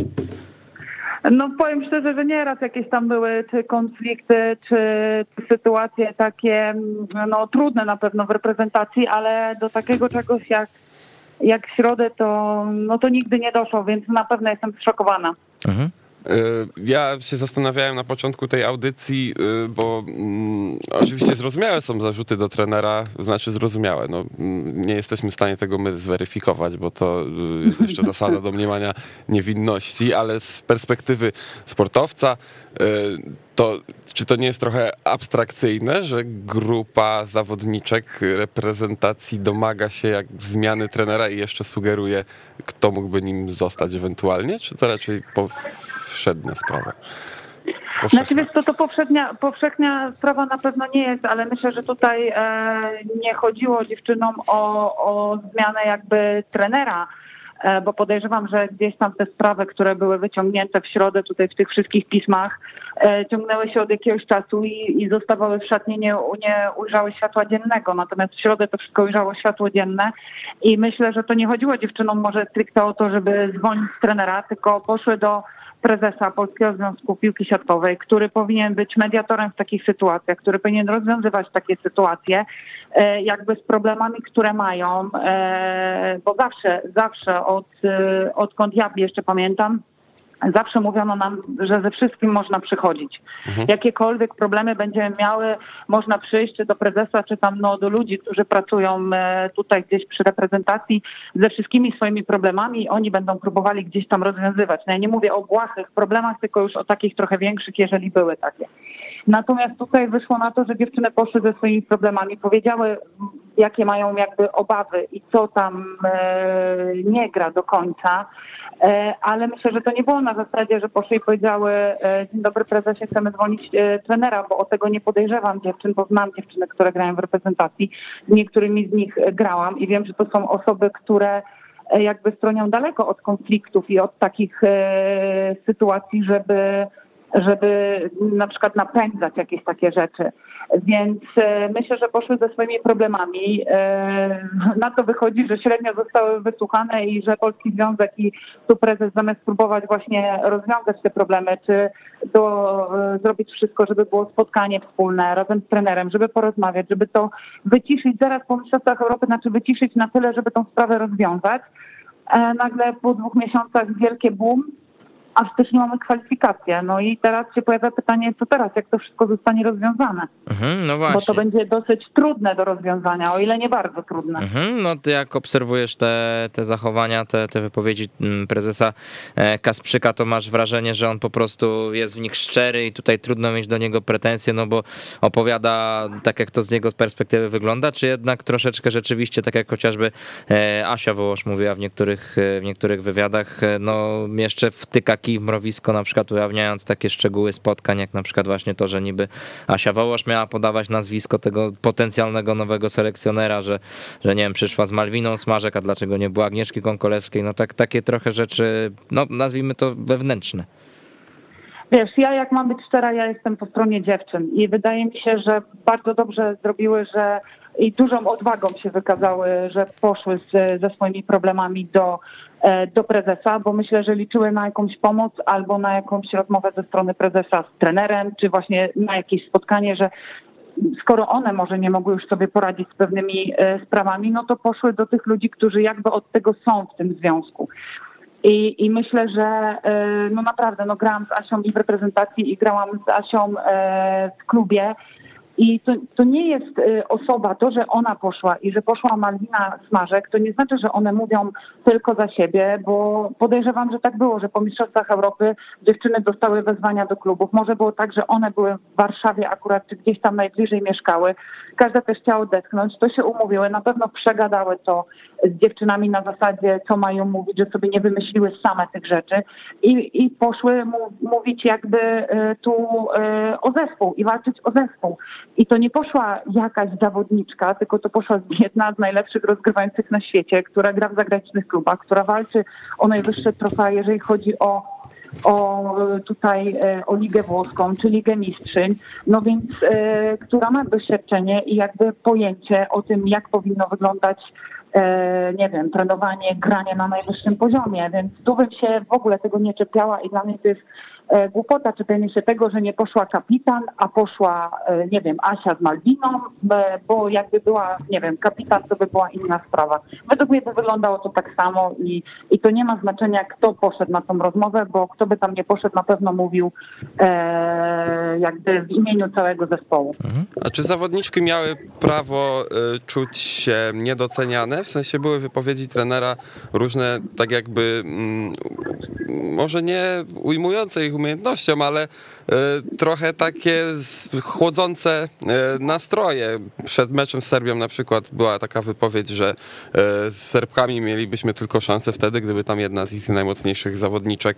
No powiem szczerze, że nieraz jakieś tam były czy konflikty, czy, czy sytuacje takie no trudne na pewno w reprezentacji, ale do takiego czegoś jak, jak w środę to, no to nigdy nie doszło, więc na pewno jestem zszokowana. Mhm. Ja się zastanawiałem na początku tej audycji, bo mm, oczywiście zrozumiałe są zarzuty do trenera, znaczy zrozumiałe. No, nie jesteśmy w stanie tego my zweryfikować, bo to jest jeszcze zasada domniemania niewinności, ale z perspektywy sportowca to czy to nie jest trochę abstrakcyjne, że grupa zawodniczek reprezentacji domaga się jak zmiany trenera i jeszcze sugeruje, kto mógłby nim zostać ewentualnie, czy to raczej powszednia sprawa? Znaczy wiesz, to, to powszednia, powszechnia sprawa na pewno nie jest, ale myślę, że tutaj e, nie chodziło dziewczynom o, o zmianę jakby trenera, bo podejrzewam, że gdzieś tam te sprawy, które były wyciągnięte w środę tutaj w tych wszystkich pismach, ciągnęły się od jakiegoś czasu i, i zostawały w szatni, nie, nie ujrzały światła dziennego. Natomiast w środę to wszystko ujrzało światło dzienne i myślę, że to nie chodziło dziewczynom może stricte o to, żeby zwolnić trenera, tylko poszły do prezesa Polskiego Związku Piłki Siatkowej, który powinien być mediatorem w takich sytuacjach, który powinien rozwiązywać takie sytuacje, jakby z problemami, które mają, bo zawsze, zawsze od, odkąd ja jeszcze pamiętam, zawsze mówiono nam, że ze wszystkim można przychodzić. Mhm. Jakiekolwiek problemy będziemy miały, można przyjść czy do prezesa, czy tam no, do ludzi, którzy pracują tutaj gdzieś przy reprezentacji ze wszystkimi swoimi problemami i oni będą próbowali gdzieś tam rozwiązywać. No ja nie mówię o błahych problemach, tylko już o takich trochę większych, jeżeli były takie. Natomiast tutaj wyszło na to, że dziewczyny poszły ze swoimi problemami, powiedziały, jakie mają jakby obawy i co tam e, nie gra do końca, e, ale myślę, że to nie było na zasadzie, że poszły i powiedziały, e, dzień dobry prezesie, chcemy zwolnić e, trenera, bo o tego nie podejrzewam dziewczyn, bo znam dziewczyny, które grają w reprezentacji, z niektórymi z nich grałam i wiem, że to są osoby, które e, jakby stronią daleko od konfliktów i od takich e, sytuacji, żeby żeby na przykład napędzać jakieś takie rzeczy. Więc myślę, że poszły ze swoimi problemami. Na to wychodzi, że średnio zostały wysłuchane i że Polski Związek i tu prezes zamiast próbować właśnie rozwiązać te problemy, czy do, zrobić wszystko, żeby było spotkanie wspólne razem z trenerem, żeby porozmawiać, żeby to wyciszyć zaraz po mistrzostwach Europy, znaczy wyciszyć na tyle, żeby tą sprawę rozwiązać. Nagle po dwóch miesiącach wielkie boom, a w styczniu mamy kwalifikacje. No i teraz się pojawia pytanie, co teraz, jak to wszystko zostanie rozwiązane. Mhm, no właśnie. Bo to będzie dosyć trudne do rozwiązania, o ile nie bardzo trudne. Mhm, no ty jak obserwujesz te, te zachowania, te, te wypowiedzi prezesa Kasprzyka, to masz wrażenie, że on po prostu jest w nich szczery i tutaj trudno mieć do niego pretensje, no bo opowiada tak, jak to z jego perspektywy wygląda, czy jednak troszeczkę rzeczywiście, tak jak chociażby Asia Wołosz mówiła w niektórych, w niektórych wywiadach, no jeszcze wtyka kij w mrowisko, na przykład ujawniając takie szczegóły spotkań, jak na przykład właśnie to, że niby Asia Wołosz miała podawać nazwisko tego potencjalnego nowego selekcjonera, że, że nie wiem, przyszła z Malwiną Smażek, a dlaczego nie było Agnieszki Konkolewskiej, no tak, takie trochę rzeczy, no nazwijmy to wewnętrzne. Wiesz, ja jak mam być szczera, ja jestem po stronie dziewczyn i wydaje mi się, że bardzo dobrze zrobiły, że i dużą odwagą się wykazały, że poszły z, ze swoimi problemami do, do prezesa, bo myślę, że liczyły na jakąś pomoc albo na jakąś rozmowę ze strony prezesa z trenerem, czy właśnie na jakieś spotkanie, że skoro one może nie mogły już sobie poradzić z pewnymi sprawami, no to poszły do tych ludzi, którzy jakby od tego są w tym związku. I, I myślę, że no naprawdę, no grałam z Asią i w reprezentacji i grałam z Asią w klubie. I to, to nie jest osoba, to, że ona poszła i że poszła Malwina Smażek, to nie znaczy, że one mówią tylko za siebie, bo podejrzewam, że tak było, że po mistrzostwach Europy dziewczyny dostały wezwania do klubów. Może było tak, że one były w Warszawie akurat, czy gdzieś tam najbliżej mieszkały każda też chciała odetchnąć, to się umówiły, na pewno przegadały to z dziewczynami na zasadzie, co mają mówić, że sobie nie wymyśliły same tych rzeczy i, i poszły mu, mówić jakby tu o zespół i walczyć o zespół. I to nie poszła jakaś zawodniczka, tylko to poszła jedna z najlepszych rozgrywających na świecie, która gra w zagranicznych klubach, która walczy o najwyższe trofea, jeżeli chodzi o, o tutaj o Ligę Włoską, czy Ligę Mistrzyń, no więc e, która ma doświadczenie i jakby pojęcie o tym, jak powinno wyglądać e, nie wiem, trenowanie, granie na najwyższym poziomie, więc tu bym się w ogóle tego nie czepiała i dla mnie to jest głupota, czepianie się tego, że nie poszła kapitan, a poszła, nie wiem, Asia z Malwiną, bo jakby była, nie wiem, kapitan, to by była inna sprawa. Według mnie by wyglądało to tak samo i, i to nie ma znaczenia, kto poszedł na tą rozmowę, bo kto by tam nie poszedł, na pewno mówił e, jakby w imieniu całego zespołu. A czy zawodniczki miały prawo y, czuć się niedoceniane? W sensie były wypowiedzi trenera różne, tak jakby mm, może nie ujmujące ich umiejętnościom, ale y, trochę takie chłodzące y, nastroje. Przed meczem z Serbią na przykład była taka wypowiedź, że y, z Serbkami mielibyśmy tylko szansę wtedy, gdyby tam jedna z ich najmocniejszych zawodniczek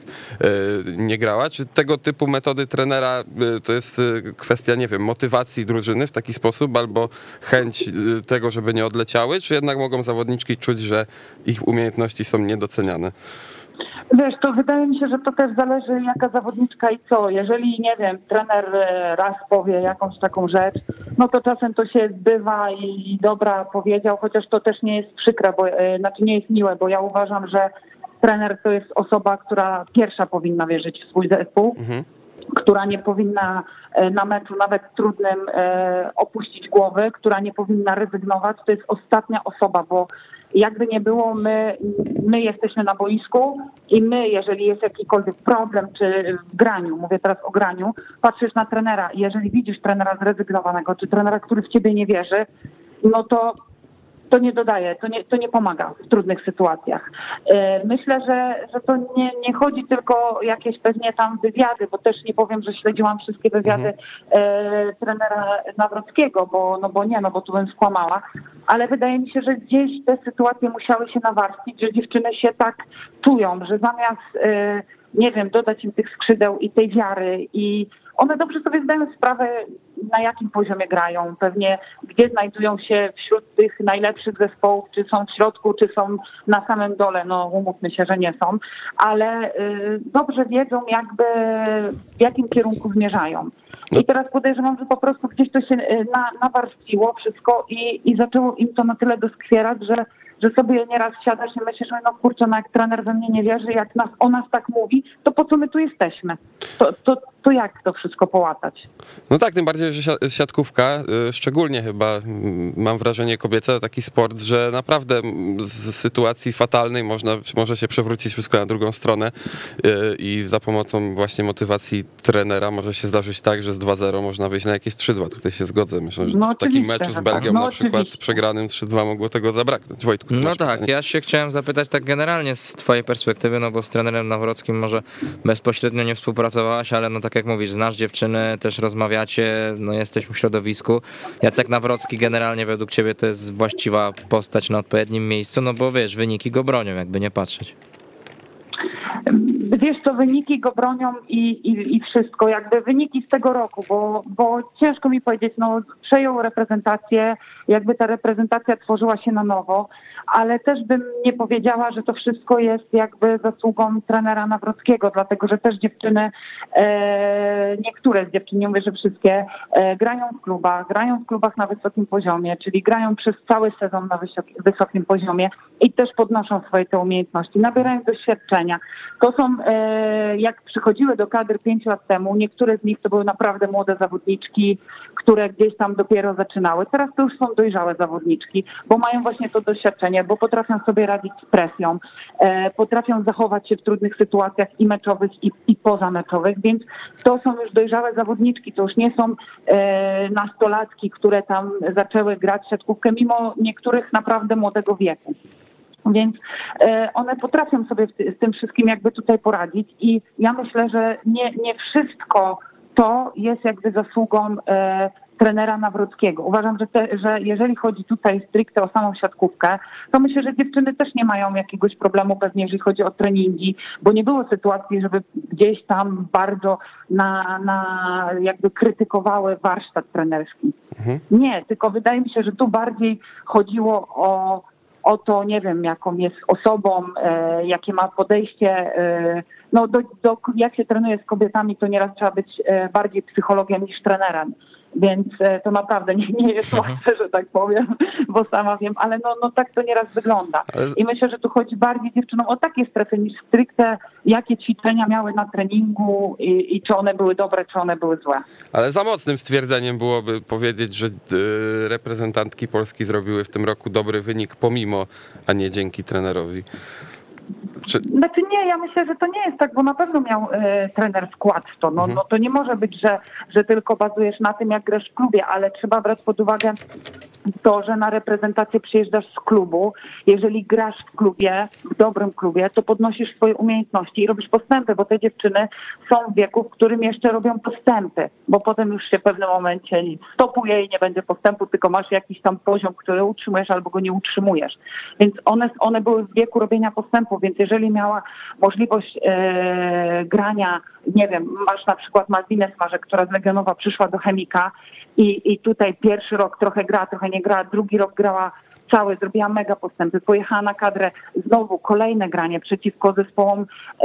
y, nie grała. Czy tego typu metody trenera y, to jest y, kwestia, nie wiem, motywacji drużyny w taki sposób albo chęć y, tego, żeby nie odleciały, czy jednak mogą zawodniczki czuć, że ich umiejętności są niedoceniane? Wiesz, to wydaje mi się, że to też zależy jaka zawodniczka i co. Jeżeli, nie wiem, trener raz powie jakąś taką rzecz, no to czasem to się zbywa i dobra powiedział, chociaż to też nie jest przykre, bo, znaczy nie jest miłe, bo ja uważam, że trener to jest osoba, która pierwsza powinna wierzyć w swój zespół, mhm. która nie powinna na meczu nawet trudnym opuścić głowy, która nie powinna rezygnować. To jest ostatnia osoba, bo jakby nie było, my, my jesteśmy na boisku i my, jeżeli jest jakikolwiek problem, czy w graniu, mówię teraz o graniu, patrzysz na trenera i jeżeli widzisz trenera zrezygnowanego, czy trenera, który w ciebie nie wierzy, no to to nie dodaje, to nie, to nie pomaga w trudnych sytuacjach. Myślę, że, że to nie, nie chodzi tylko o jakieś pewnie tam wywiady, bo też nie powiem, że śledziłam wszystkie wywiady mhm. e, trenera Nawrockiego, bo, no bo nie, no bo tu bym skłamała, ale wydaje mi się, że gdzieś te sytuacje musiały się nawarstwić, że dziewczyny się tak czują, że zamiast e, nie wiem, dodać im tych skrzydeł i tej wiary i one dobrze sobie zdają sprawę, na jakim poziomie grają, pewnie gdzie znajdują się wśród tych najlepszych zespołów, czy są w środku, czy są na samym dole, no umówmy się, że nie są, ale y, dobrze wiedzą jakby w jakim kierunku zmierzają. I teraz podejrzewam, że po prostu gdzieś to się na, nawarstwiło wszystko i, i zaczęło im to na tyle doskwierać, że że sobie nieraz siadasz i myślisz, że no kurczę, no jak trener we mnie nie wierzy, jak nas, o nas tak mówi, to po co my tu jesteśmy? To, to, to jak to wszystko połatać? No tak, tym bardziej, że siatkówka, szczególnie chyba mam wrażenie kobiece, taki sport, że naprawdę z sytuacji fatalnej można, może się przewrócić wszystko na drugą stronę i za pomocą właśnie motywacji trenera może się zdarzyć tak, że z dwa zero można wyjść na jakieś trzy dwa. Tutaj się zgodzę. Myślę, że no w takim meczu z Belgią no na przykład oczywiście. Przegranym trzy dwa mogło tego zabraknąć. Wojtku, no tak, pytanie. Ja się chciałem zapytać tak generalnie z twojej perspektywy, no bo z trenerem Nawrockim może bezpośrednio nie współpracowałaś, ale no tak jak mówisz, znasz dziewczyny, też rozmawiacie, no jesteś w środowisku. Jacek Nawrocki generalnie według ciebie to jest właściwa postać na odpowiednim miejscu, no bo wiesz, wyniki go bronią, jakby nie patrzeć. Wiesz co, wyniki go bronią i, i, i wszystko, jakby wyniki z tego roku, bo, bo ciężko mi powiedzieć, no przejął reprezentację, jakby ta reprezentacja tworzyła się na nowo, ale też bym nie powiedziała, że to wszystko jest jakby zasługą trenera Nawrockiego, dlatego że też dziewczyny, e, niektóre z dziewczyn, nie mówię, że wszystkie, e, grają w klubach, grają w klubach na wysokim poziomie, czyli grają przez cały sezon na wysoki, wysokim poziomie i też podnoszą swoje te umiejętności, nabierają doświadczenia. To są, e, jak przychodziły do kadry pięć lat temu, niektóre z nich to były naprawdę młode zawodniczki, które gdzieś tam dopiero zaczynały. Teraz to już są dojrzałe zawodniczki, bo mają właśnie to doświadczenie, bo potrafią sobie radzić z presją, e, potrafią zachować się w trudnych sytuacjach i meczowych, i, i pozameczowych, więc to są już dojrzałe zawodniczki, to już nie są e, nastolatki, które tam zaczęły grać w siatkówkę, mimo niektórych naprawdę młodego wieku. Więc e, one potrafią sobie z tym wszystkim jakby tutaj poradzić i ja myślę, że nie, nie wszystko to jest jakby zasługą e, trenera Nawrockiego. Uważam, że, te, że jeżeli chodzi tutaj stricte o samą siatkówkę, to myślę, że dziewczyny też nie mają jakiegoś problemu pewnie, jeżeli chodzi o treningi, bo nie było sytuacji, żeby gdzieś tam bardzo na, na jakby krytykowały warsztat trenerski. Mhm. Nie, tylko wydaje mi się, że tu bardziej chodziło o, o to, nie wiem, jaką jest osobą, e, jakie ma podejście, e, no do, do, jak się trenuje z kobietami, to nieraz trzeba być e, bardziej psychologiem niż trenerem. Więc to naprawdę nie, nie jest łatwe, że tak powiem, bo sama wiem, ale no, no tak to nieraz wygląda. I myślę, że tu chodzi bardziej dziewczynom o takie strefy niż stricte, jakie ćwiczenia miały na treningu i, i czy one były dobre, czy one były złe. Ale za mocnym stwierdzeniem byłoby powiedzieć, że reprezentantki Polski zrobiły w tym roku dobry wynik pomimo, a nie dzięki trenerowi. Czy... Znaczy nie, ja myślę, że to nie jest tak, bo na pewno miał e, trener wkład w to. No, mhm. no to nie może być, że, że tylko bazujesz na tym, jak grasz w klubie, ale trzeba brać pod uwagę to, że na reprezentację przyjeżdżasz z klubu. Jeżeli grasz w klubie, w dobrym klubie, to podnosisz swoje umiejętności i robisz postępy, bo te dziewczyny są w wieku, w którym jeszcze robią postępy, bo potem już się w pewnym momencie stopuje i nie będzie postępu, tylko masz jakiś tam poziom, który utrzymujesz albo go nie utrzymujesz. Więc one, one były w wieku robienia postępu, więc jeżeli miała możliwość e, grania, nie wiem, masz na przykład Malwinę Smarzek, która z Legionowa przyszła do Chemika i, i tutaj pierwszy rok trochę grała, trochę nie grała, drugi rok grała cały, zrobiła mega postępy, pojechała na kadrę, znowu kolejne granie przeciwko zespołom,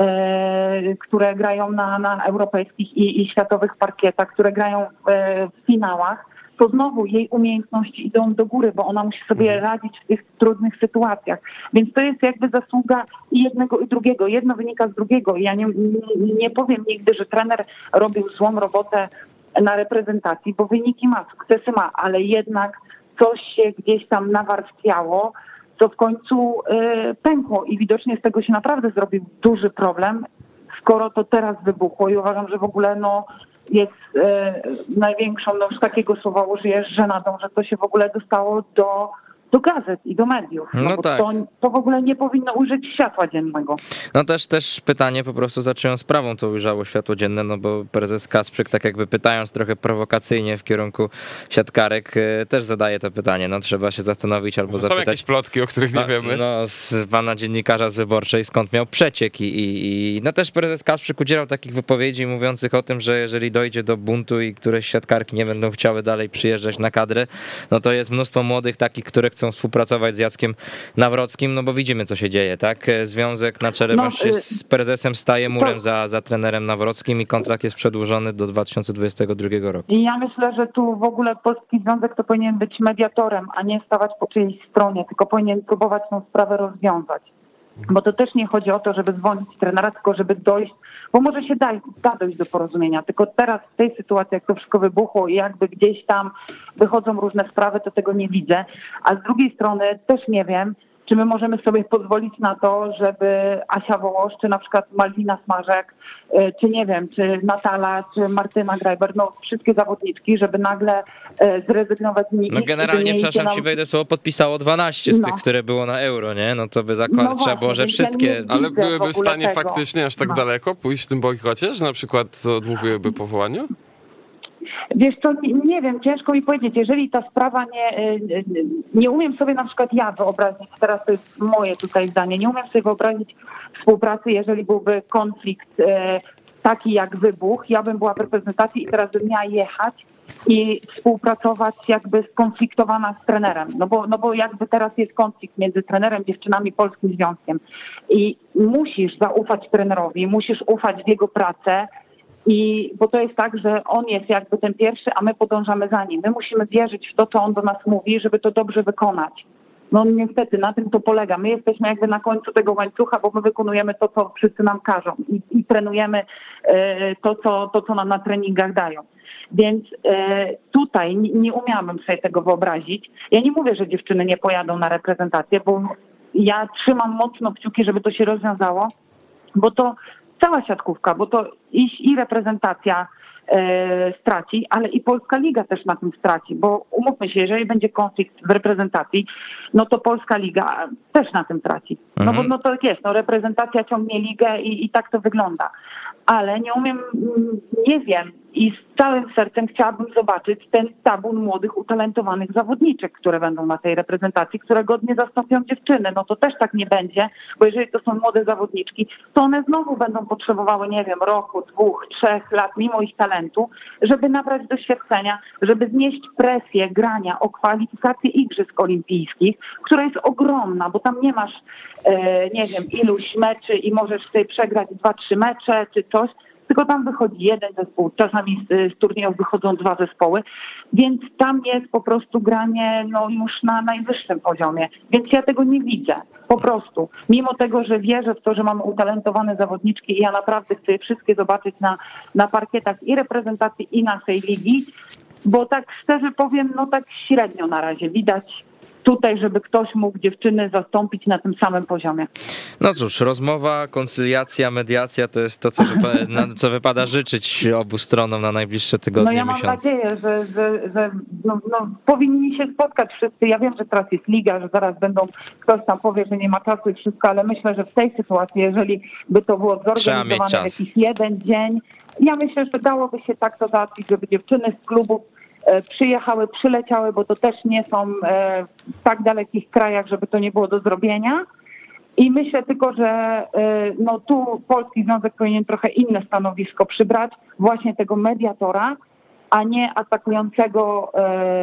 e, które grają na, na europejskich i, i światowych parkietach, które grają e, w finałach, to znowu jej umiejętności idą do góry, bo ona musi sobie radzić w tych trudnych sytuacjach. Więc to jest jakby zasługa i jednego i drugiego. Jedno wynika z drugiego. Ja nie, nie, nie powiem nigdy, że trener robił złą robotę na reprezentacji, bo wyniki ma, sukcesy ma, ale jednak coś się gdzieś tam nawarstwiało, co w końcu y, pękło i widocznie z tego się naprawdę zrobił duży problem, skoro to teraz wybuchło i uważam, że w ogóle no jest e, największą, no już takiego słowa użyjesz, żenadą, że to się w ogóle dostało do, do gazet i do mediów. No, no tak. To, to w ogóle nie powinno ujrzeć światła dziennego. No też też pytanie po prostu za czyją sprawą to ujrzało światło dzienne, no bo prezes Kasprzyk tak jakby pytając trochę prowokacyjnie w kierunku siatkarek też zadaje to pytanie. No trzeba się zastanowić albo Są zapytać. Są jakieś plotki, o których nie no, wiemy. No z pana dziennikarza z Wyborczej, skąd miał przeciek i, i, i no też prezes Kasprzyk udzielał takich wypowiedzi mówiących o tym, że jeżeli dojdzie do buntu i któreś siatkarki nie będą chciały dalej przyjeżdżać na kadrę, no to jest mnóstwo młodych takich, które chcą współpracować z Jackiem Nawrockim, no bo widzimy, co się dzieje, tak? Związek na czele no, właśnie z prezesem staje murem to... za, za trenerem Nawrockim i kontrakt jest przedłużony do dwa tysiące dwudziestego drugiego roku. I ja myślę, że tu w ogóle Polski Związek to powinien być mediatorem, a nie stawać po czyjejś stronie, tylko powinien próbować tę sprawę rozwiązać. Bo to też nie chodzi o to, żeby zwolnić trenera, tylko żeby dojść, bo może się da, da dojść do porozumienia, tylko teraz w tej sytuacji, jak to wszystko wybuchło i jakby gdzieś tam wychodzą różne sprawy, to tego nie widzę. A z drugiej strony też nie wiem, czy my możemy sobie pozwolić na to, żeby Asia Wołosz, czy na przykład Malwina Smarzek, czy nie wiem, czy Natala, czy Martyna Grajber, no wszystkie zawodniczki, żeby nagle zrezygnować z nich. No generalnie, przepraszam nam... ci wejdę słowo, podpisało dwanaście z no. tych, które było na euro, nie? No to by zakładać no trzeba było, że wszystkie... Ja ale byłyby w stanie tego. faktycznie aż tak no. daleko pójść w tym bojkocie, że na przykład odmówiłyby powołaniu? Wiesz co, nie, nie wiem, ciężko mi powiedzieć, jeżeli ta sprawa nie, nie umiem sobie na przykład ja wyobrazić, teraz to jest moje tutaj zdanie, nie umiem sobie wyobrazić współpracy, jeżeli byłby konflikt taki jak wybuch, ja bym była w reprezentacji i teraz bym miała jechać i współpracować jakby skonfliktowana z trenerem, no bo, no bo jakby teraz jest konflikt między trenerem, dziewczynami, Polskim Związkiem i musisz zaufać trenerowi, musisz ufać w jego pracę. I bo to jest tak, że on jest jakby ten pierwszy, a my podążamy za nim. My musimy wierzyć w to, co on do nas mówi, żeby to dobrze wykonać. No niestety, na tym to polega. My jesteśmy jakby na końcu tego łańcucha, bo my wykonujemy to, co wszyscy nam każą i, i trenujemy to co, to, co nam na treningach dają. Więc tutaj nie, nie umiałabym sobie tego wyobrazić. Ja nie mówię, że dziewczyny nie pojadą na reprezentację, bo ja trzymam mocno kciuki, żeby to się rozwiązało, bo to cała siatkówka, bo to i, i reprezentacja e, straci, ale i Polska Liga też na tym straci, bo umówmy się, jeżeli będzie konflikt w reprezentacji, no to Polska Liga też na tym traci. No mhm. bo no to tak jest, no reprezentacja ciągnie ligę i, i tak to wygląda. Ale nie umiem, nie wiem, i z całym sercem chciałabym zobaczyć ten tabun młodych, utalentowanych zawodniczek, które będą na tej reprezentacji, które godnie zastąpią dziewczyny. No to też tak nie będzie, bo jeżeli to są młode zawodniczki, to one znowu będą potrzebowały, nie wiem, roku, dwóch, trzech lat, mimo ich talentu, żeby nabrać doświadczenia, żeby znieść presję grania o kwalifikację Igrzysk Olimpijskich, która jest ogromna, bo tam nie masz, e, nie wiem, iluś meczy i możesz sobie przegrać dwa, trzy mecze czy coś, tylko tam wychodzi jeden zespół, czasami z, z turniejów wychodzą dwa zespoły, więc tam jest po prostu granie no już na najwyższym poziomie, więc ja tego nie widzę, po prostu. Mimo tego, że wierzę w to, że mamy utalentowane zawodniczki i ja naprawdę chcę je wszystkie zobaczyć na, na parkietach i reprezentacji i naszej ligi, bo tak szczerze powiem, no tak średnio na razie widać tutaj, żeby ktoś mógł dziewczyny zastąpić na tym samym poziomie. No cóż, rozmowa, koncyliacja, mediacja to jest to, co, wypa- na, co wypada życzyć obu stronom na najbliższe tygodnie, No ja mam miesiące. nadzieję, że, że, że no, no, powinni się spotkać wszyscy. Ja wiem, że teraz jest liga, że zaraz będą, ktoś tam powie, że nie ma czasu i wszystko, ale myślę, że w tej sytuacji, jeżeli by to było zorganizowane w jakiś jeden dzień, ja myślę, że dałoby się tak to załatwić, żeby dziewczyny z klubów przyjechały, przyleciały, bo to też nie są w tak dalekich krajach, żeby to nie było do zrobienia. I myślę tylko, że no tu Polski Związek powinien trochę inne stanowisko przybrać, właśnie tego mediatora, a nie atakującego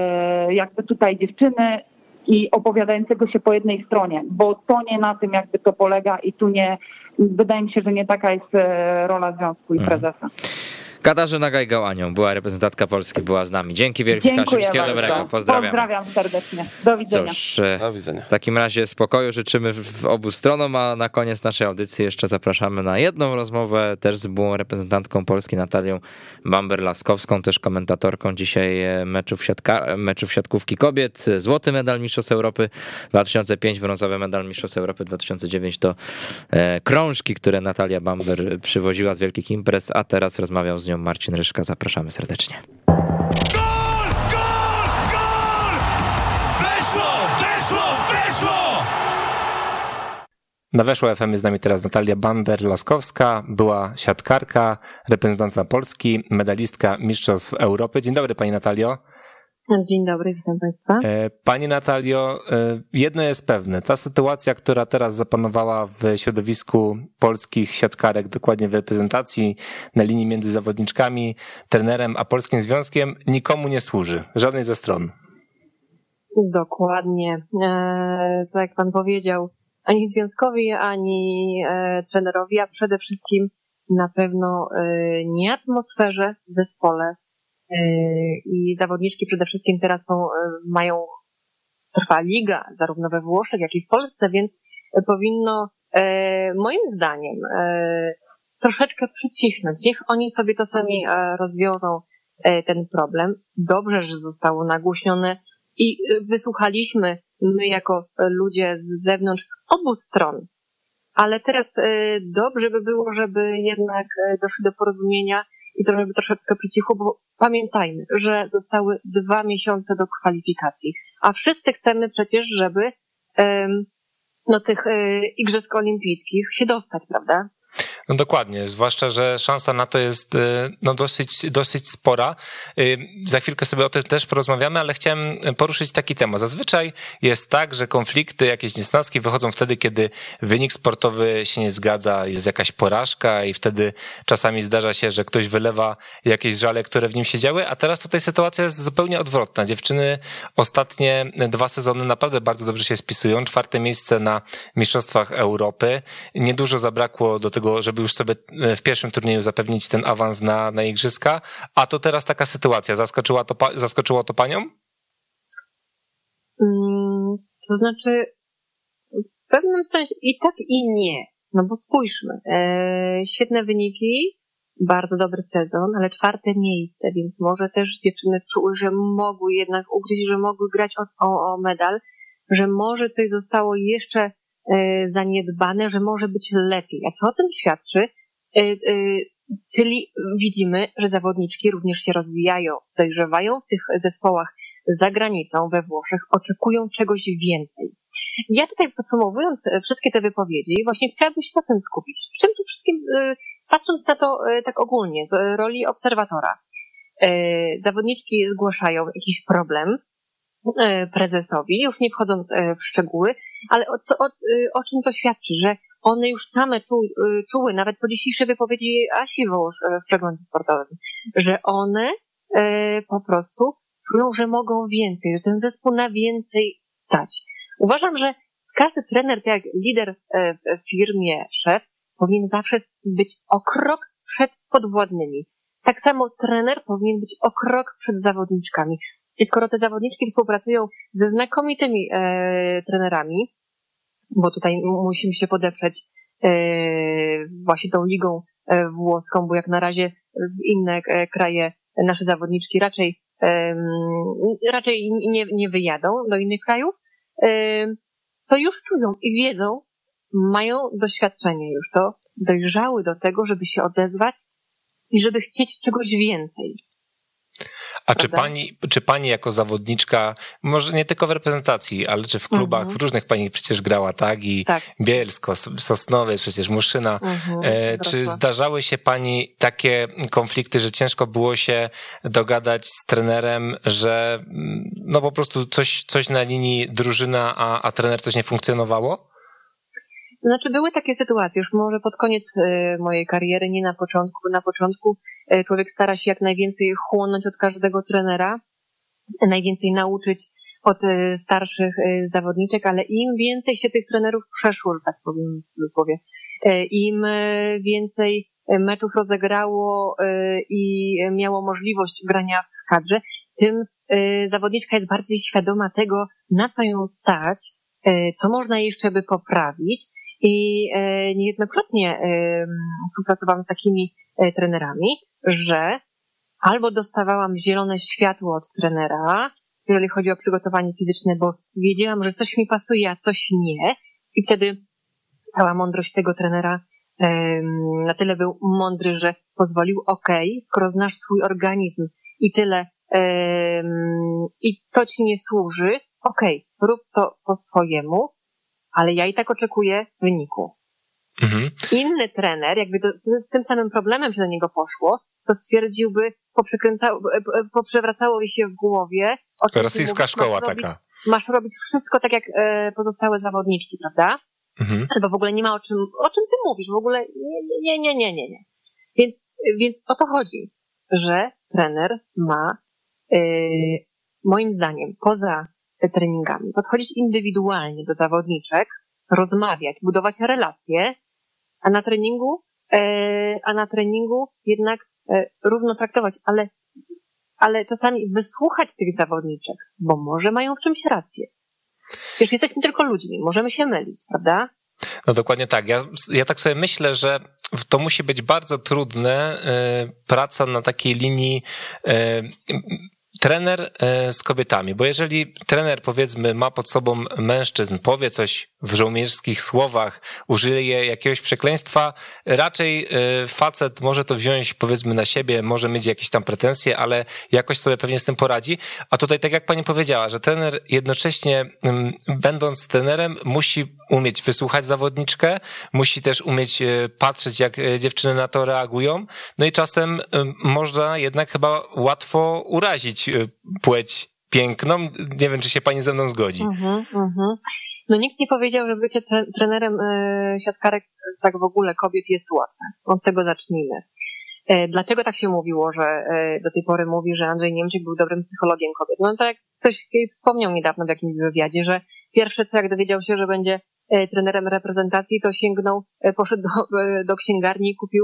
jakby tutaj dziewczyny i opowiadającego się po jednej stronie, bo to nie na tym jakby to polega i tu nie, wydaje mi się, że nie taka jest rola związku i prezesa. Katarzyna Gajgał-Anią, była reprezentantka Polski, była z nami. Dzięki wielkie, Dziękuję Kasiu, wszystkiego bardzo. dobrego. Pozdrawiam. Pozdrawiam serdecznie. Do widzenia. Cóż, Do widzenia. w takim razie spokoju życzymy w obu stronom, a na koniec naszej audycji jeszcze zapraszamy na jedną rozmowę też z byłą reprezentantką Polski Natalią Bamber-Laskowską, też komentatorką dzisiaj meczów, siatka, meczów siatkówki kobiet. Złoty medal Mistrzostw Europy dwa tysiące piąty, brązowy medal Mistrzostw Europy dwa tysiące dziewiąty to e, krążki, które Natalia Bamber przywoziła z wielkich imprez, a teraz rozmawiał z nią Marcin Ryszka. Zapraszamy serdecznie. Gol! Gol! Gol! Weszło! Weszło! Weszło! Na Weszło F M jest z nami teraz Natalia Bamber-Laskowska, była siatkarka, reprezentantka Polski, medalistka Mistrzostw Europy. Dzień dobry Pani Natalio. Dzień dobry, witam Państwa. Pani Natalio, jedno jest pewne, ta sytuacja, która teraz zapanowała w środowisku polskich siatkarek, dokładnie w reprezentacji, na linii między zawodniczkami, trenerem a Polskim Związkiem, nikomu nie służy, żadnej ze stron. Dokładnie. E, tak jak Pan powiedział, ani związkowi, ani e, trenerowi, a przede wszystkim na pewno e, nie atmosferze w zespole. I zawodniczki przede wszystkim teraz są, mają, trwa liga zarówno we Włoszech, jak i w Polsce, więc powinno moim zdaniem troszeczkę przycisnąć. Niech oni sobie to sami rozwiążą ten problem. Dobrze, że zostało nagłośnione i wysłuchaliśmy my jako ludzie z zewnątrz obu stron. Ale teraz dobrze by było, żeby jednak doszli do porozumienia i to żeby troszeczkę przycichło, bo pamiętajmy, że zostały dwa miesiące do kwalifikacji, a wszyscy chcemy przecież, żeby um, no, tych e, Igrzysk Olimpijskich się dostać, prawda? No dokładnie, zwłaszcza, że szansa na to jest no dosyć, dosyć spora. Za chwilkę sobie o tym też porozmawiamy, ale chciałem poruszyć taki temat. Zazwyczaj jest tak, że konflikty, jakieś niesnaski wychodzą wtedy, kiedy wynik sportowy się nie zgadza, jest jakaś porażka i wtedy czasami zdarza się, że ktoś wylewa jakieś żale, które w nim się działy, a teraz tutaj sytuacja jest zupełnie odwrotna. Dziewczyny ostatnie dwa sezony naprawdę bardzo dobrze się spisują. Czwarte miejsce na Mistrzostwach Europy. Niedużo zabrakło do tego, żeby już sobie w pierwszym turnieju zapewnić ten awans na, na igrzyska, a to teraz taka sytuacja. Zaskoczyła to, zaskoczyło to panią? Hmm, to znaczy w pewnym sensie i tak i nie. No bo spójrzmy. E, świetne wyniki, bardzo dobry sezon, ale czwarte miejsce, więc może też dziewczyny czuły, że mogły jednak ugryźć, że mogły grać o, o, o medal, że może coś zostało jeszcze zaniedbane, że może być lepiej. A co o tym świadczy? Czyli widzimy, że zawodniczki również się rozwijają, dojrzewają w tych zespołach za granicą, we Włoszech, oczekują czegoś więcej. Ja tutaj podsumowując wszystkie te wypowiedzi, właśnie chciałabym się na tym skupić. W czym tu wszystkim, patrząc na to tak ogólnie, z roli obserwatora, zawodniczki zgłaszają jakiś problem prezesowi, już nie wchodząc w szczegóły, ale o, co, o, o czym to świadczy, że one już same czu, czuły, nawet po dzisiejszej wypowiedzi Asi Wołosz w przeglądzie sportowym, że one po prostu czują, że mogą więcej, że ten zespół na więcej stać. Uważam, że każdy trener, tak jak lider w firmie, szef, powinien zawsze być o krok przed podwładnymi. Tak samo trener powinien być o krok przed zawodniczkami. I skoro te zawodniczki współpracują ze znakomitymi e, trenerami, bo tutaj musimy się podeprzeć e, właśnie tą ligą e, włoską, bo jak na razie w inne e, kraje nasze zawodniczki raczej e, raczej nie, nie wyjadą do innych krajów, e, to już czują i wiedzą, mają doświadczenie już, to dojrzały do tego, żeby się odezwać i żeby chcieć czegoś więcej. A czy pani, czy pani jako zawodniczka, może nie tylko w reprezentacji, ale czy w klubach, mhm. w różnych pani przecież grała, tak? I tak. Bielsko, Sosnowiec, przecież Muszyna. Mhm, e, czy zdarzały się pani takie konflikty, że ciężko było się dogadać z trenerem, że no po prostu coś, coś na linii drużyna, a, a trener coś nie funkcjonowało? Znaczy były takie sytuacje, już może pod koniec mojej kariery, nie na początku, bo na początku człowiek stara się jak najwięcej chłonąć od każdego trenera, najwięcej nauczyć od starszych zawodniczek, ale im więcej się tych trenerów przeszło, że tak powiem w cudzysłowie, im więcej meczów rozegrało i miało możliwość grania w kadrze, tym zawodniczka jest bardziej świadoma tego, na co ją stać, co można jeszcze by poprawić. I niejednokrotnie współpracowałam z takimi trenerami, że albo dostawałam zielone światło od trenera, jeżeli chodzi o przygotowanie fizyczne, bo wiedziałam, że coś mi pasuje, a coś nie. I wtedy cała mądrość tego trenera na tyle był mądry, że pozwolił, okej, okay, skoro znasz swój organizm i tyle i to ci nie służy, okej, okay, rób to po swojemu, ale ja i tak oczekuję wyniku. Mhm. Inny trener, jakby do, z tym samym problemem się do niego poszło, to stwierdziłby, poprzewracało się w głowie. Rosyjska szkoła masz taka. Robić, masz robić wszystko tak jak e, pozostałe zawodniczki, prawda? Mhm. Albo w ogóle nie ma o czym, o czym ty mówisz, w ogóle nie, nie, nie, nie, nie. Więc, więc o to chodzi, że trener ma e, moim zdaniem poza treningami podchodzić indywidualnie do zawodniczek, rozmawiać, budować relacje, a na treningu, e, a na treningu jednak e, równo traktować, ale, ale czasami wysłuchać tych zawodniczek, bo może mają w czymś rację. Przecież jesteśmy tylko ludźmi, możemy się mylić, prawda? No dokładnie tak. Ja, ja tak sobie myślę, że to musi być bardzo trudne y, praca na takiej linii y, trener z kobietami, bo jeżeli trener, powiedzmy, ma pod sobą mężczyzn, powie coś w żołnierskich słowach, użyje jakiegoś przekleństwa, raczej facet może to wziąć, powiedzmy, na siebie, może mieć jakieś tam pretensje, ale jakoś sobie pewnie z tym poradzi. A tutaj, tak jak pani powiedziała, że trener jednocześnie, będąc trenerem, musi umieć wysłuchać zawodniczkę, musi też umieć patrzeć, jak dziewczyny na to reagują, no i czasem można jednak chyba łatwo urazić płeć piękną. Nie wiem, czy się pani ze mną zgodzi. Uh-huh, uh-huh. No nikt nie powiedział, że bycie trenerem e, siatkarek, tak w ogóle kobiet, jest łatwe. Od tego zacznijmy. E, dlaczego tak się mówiło, że e, do tej pory mówi, że Andrzej Niemczyk był dobrym psychologiem kobiet? No tak jak ktoś wspomniał niedawno w jakimś wywiadzie, że pierwsze co, jak dowiedział się, że będzie e, trenerem reprezentacji, to sięgnął, e, poszedł do, e, do księgarni i kupił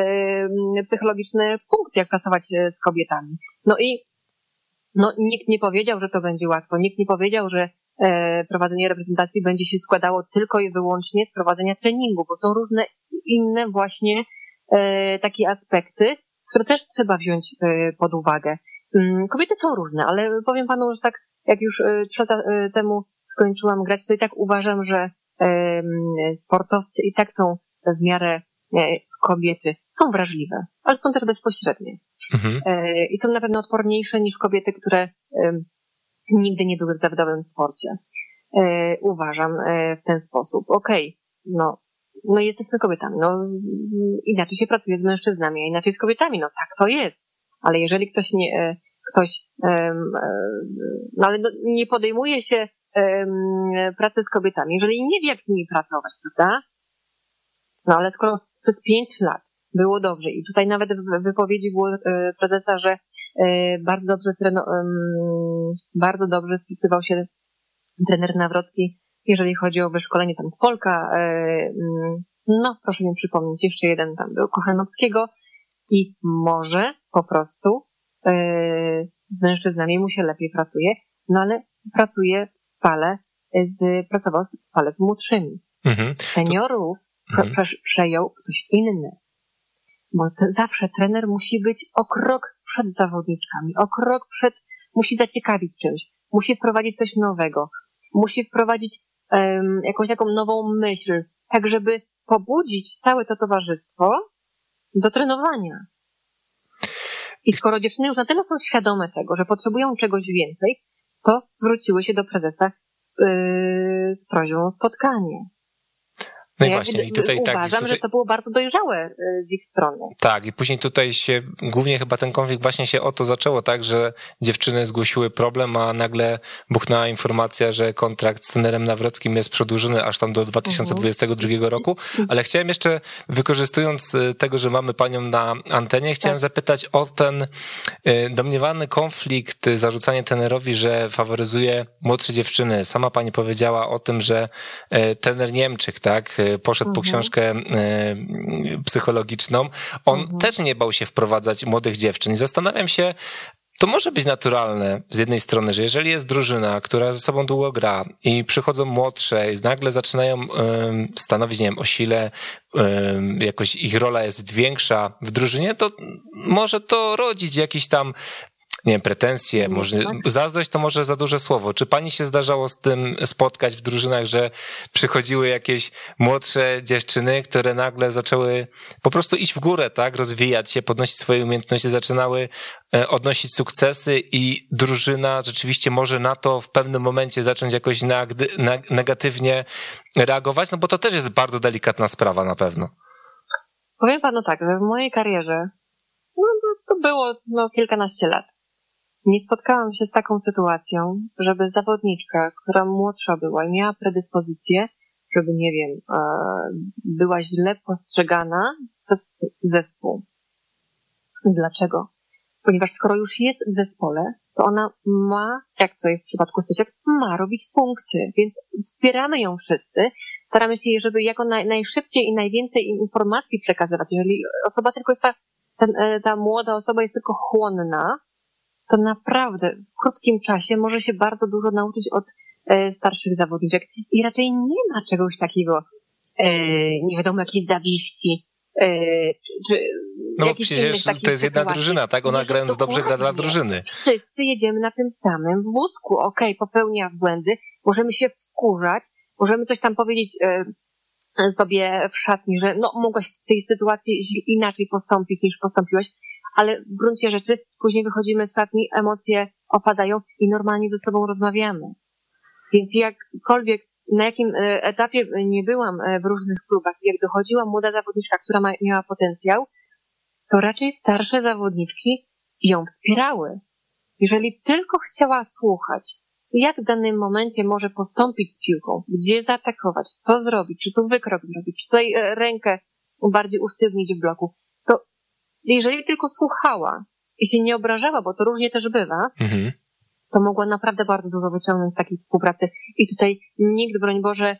e, psychologiczny punkt, jak pracować z kobietami. No i No, nikt nie powiedział, że to będzie łatwo. Nikt nie powiedział, że e, prowadzenie reprezentacji będzie się składało tylko i wyłącznie z prowadzenia treningu, bo są różne inne właśnie e, takie aspekty, które też trzeba wziąć e, pod uwagę. Um, kobiety są różne, ale powiem panu, że tak jak już e, trzy lata e, temu skończyłam grać, to i tak uważam, że e, sportowcy i tak są w miarę e, kobiety. Są wrażliwe, ale są też bezpośrednie. Mhm. I są na pewno odporniejsze niż kobiety, które nigdy nie były w zawodowym sporcie. Uważam w ten sposób. Okej, okay, no, no jesteśmy kobietami, no inaczej się pracuje z mężczyznami, a inaczej z kobietami, no tak to jest. ale jeżeli ktoś nie, ktoś no, ale nie podejmuje się pracy z kobietami, jeżeli nie wie, jak z nimi pracować, prawda? No ale skoro przez pięć lat było dobrze i tutaj nawet w wypowiedzi było prezesa, że bardzo dobrze, treno, bardzo dobrze spisywał się trener Nawrocki, jeżeli chodzi o wyszkolenie tam Polka, no proszę mi przypomnieć, jeszcze jeden tam był, Kochanowskiego i może po prostu z mężczyznami mu się lepiej pracuje, no ale pracuje w spale, z, pracował w spale z młodszymi. Mhm. Seniorów mhm. prze, przejął ktoś inny. Bo zawsze trener musi być o krok przed zawodniczkami, o krok przed, musi zaciekawić czymś, musi wprowadzić coś nowego, musi wprowadzić um, jakąś taką nową myśl, tak żeby pobudzić całe to towarzystwo do trenowania. I skoro dziewczyny już na tyle są świadome tego, że potrzebują czegoś więcej, to zwróciły się do prezesa z, yy, z prośbą o spotkanie. No ja i właśnie, i tutaj uważam, tak, tutaj... że to było bardzo dojrzałe z ich strony. Tak, i później tutaj się, głównie chyba ten konflikt właśnie się o to zaczęło, tak, że dziewczyny zgłosiły problem, a nagle buchnęła informacja, że kontrakt z trenerem Nawrockim jest przedłużony aż tam do dwa tysiące dwudziestego drugiego roku, ale chciałem jeszcze, wykorzystując tego, że mamy panią na antenie, chciałem tak. zapytać o ten domniemany konflikt, zarzucanie trenerowi, że faworyzuje młodsze dziewczyny. Sama pani powiedziała o tym, że trener Niemczyk, tak, poszedł mhm. po książkę psychologiczną. On mhm. też nie bał się wprowadzać młodych dziewczyn. I zastanawiam się, to może być naturalne z jednej strony, że jeżeli jest drużyna, która ze sobą długo gra i przychodzą młodsze i nagle zaczynają um, stanowić, nie wiem, o sile, um, jakoś ich rola jest większa w drużynie, to może to rodzić jakiś tam nie wiem, pretensje, może zazdrość to może za duże słowo. Czy pani się zdarzało z tym spotkać w drużynach, że przychodziły jakieś młodsze dziewczyny, które nagle zaczęły po prostu iść w górę, tak, rozwijać się, podnosić swoje umiejętności, zaczynały odnosić sukcesy i drużyna rzeczywiście może na to w pewnym momencie zacząć jakoś negatywnie reagować, no bo to też jest bardzo delikatna sprawa na pewno. Powiem panu tak, że w mojej karierze no, to było no, kilkanaście lat. Nie spotkałam się z taką sytuacją, żeby zawodniczka, która młodsza była i miała predyspozycję, żeby, nie wiem, była źle postrzegana przez zespół. Dlaczego? Ponieważ skoro już jest w zespole, to ona ma, jak tutaj w przypadku Stysiak, ma robić punkty, więc wspieramy ją wszyscy, staramy się jej, żeby jako naj, najszybciej i najwięcej informacji przekazywać. Jeżeli osoba tylko jest ta, ten, ta młoda osoba jest tylko chłonna, to naprawdę w krótkim czasie może się bardzo dużo nauczyć od e, starszych zawodniczek. I raczej nie ma czegoś takiego, e, nie wiadomo, jakiejś zawiści, e, czy, czy no przecież to jest jedna drużyna, tak? Ona grając dobrze gra dla drużyny. Wszyscy jedziemy na tym samym wózku. Okej, okay, popełnia błędy, możemy się wkurzać, możemy coś tam powiedzieć e, sobie w szatni, że no mogłaś w tej sytuacji inaczej postąpić niż postąpiłeś, ale w gruncie rzeczy później wychodzimy z szatni, emocje opadają i normalnie ze sobą rozmawiamy. Więc jakkolwiek, na jakim etapie nie byłam w różnych klubach, jak dochodziła młoda zawodniczka, która ma, miała potencjał, to raczej starsze zawodniczki ją wspierały. Jeżeli tylko chciała słuchać, jak w danym momencie może postąpić z piłką, gdzie zaatakować, co zrobić, czy tu wykrok zrobić, czy tutaj rękę bardziej usztywnić w bloku, to jeżeli tylko słuchała i się nie obrażała, bo to różnie też bywa, mhm. to mogła naprawdę bardzo dużo wyciągnąć z takiej współpracy. I tutaj nikt, broń Boże,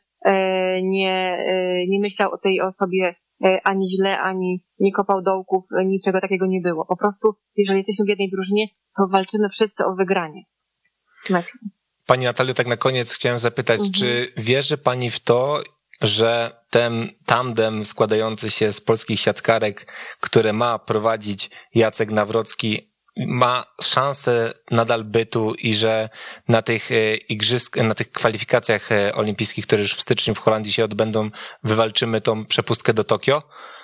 nie, nie myślał o tej osobie ani źle, ani nie kopał dołków, niczego takiego nie było. Po prostu, jeżeli jesteśmy w jednej drużynie, to walczymy wszyscy o wygranie meczu. Pani Natalio, tak na koniec chciałem zapytać, mhm. czy wierzy pani w to, że ten tandem składający się z polskich siatkarek, które ma prowadzić Jacek Nawrocki, ma szansę nadal bytu i że na tych igrzysk, na tych kwalifikacjach olimpijskich, które już w styczniu w Holandii się odbędą, wywalczymy tą przepustkę do Tokio?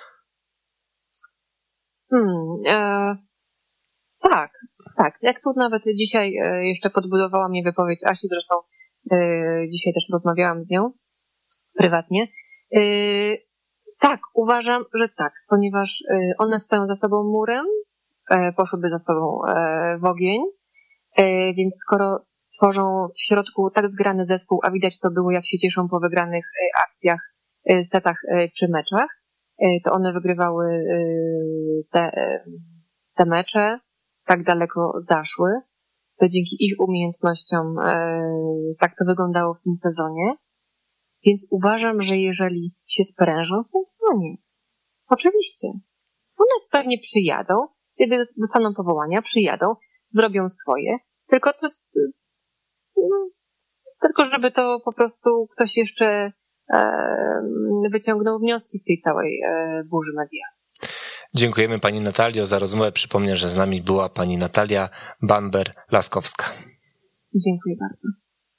Hmm, e, tak, tak. Jak tu nawet dzisiaj jeszcze podbudowała mnie wypowiedź Asi, zresztą e, dzisiaj też rozmawiałam z nią prywatnie. Yy, tak, uważam, że tak, ponieważ yy, one stoją za sobą murem, poszłyby za sobą w ogień. Więc skoro tworzą w środku tak zgrany zespół, a widać to było, jak się cieszą po wygranych akcjach, setach czy meczach, to one wygrywały te, te mecze, tak daleko zaszły. To dzięki ich umiejętnościom tak to wyglądało w tym sezonie. Więc uważam, że jeżeli się sprężą, są w stanie. Oczywiście. One pewnie przyjadą, kiedy dostaną powołania, przyjadą, zrobią swoje, tylko to, no, tylko żeby to po prostu ktoś jeszcze e, wyciągnął wnioski z tej całej e, burzy medialnej. Dziękujemy pani Natalio za rozmowę. Przypomnę, że z nami była pani Natalia Bamber-Laskowska. Dziękuję bardzo.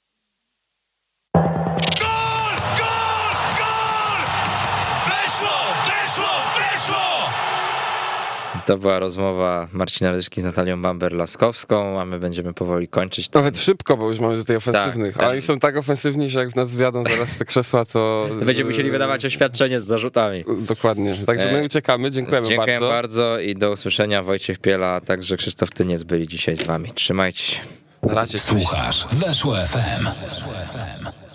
To była rozmowa Marcina Ryszki z Natalią Bamber-Laskowską, a my będziemy powoli kończyć. Nawet szybko, bo już mamy tutaj ofensywnych. Tak, tak. A oni są tak ofensywni, że jak w nas wjadą zaraz te krzesła, to... to będziemy musieli wydawać oświadczenie z zarzutami. Dokładnie. Także my uciekamy. Dziękujemy, Dziękuję bardzo. bardzo i do usłyszenia. Wojciech Piela, a także Krzysztof Tyniec byli dzisiaj z wami. Trzymajcie się. Na razie. Słuchasz Weszło F M.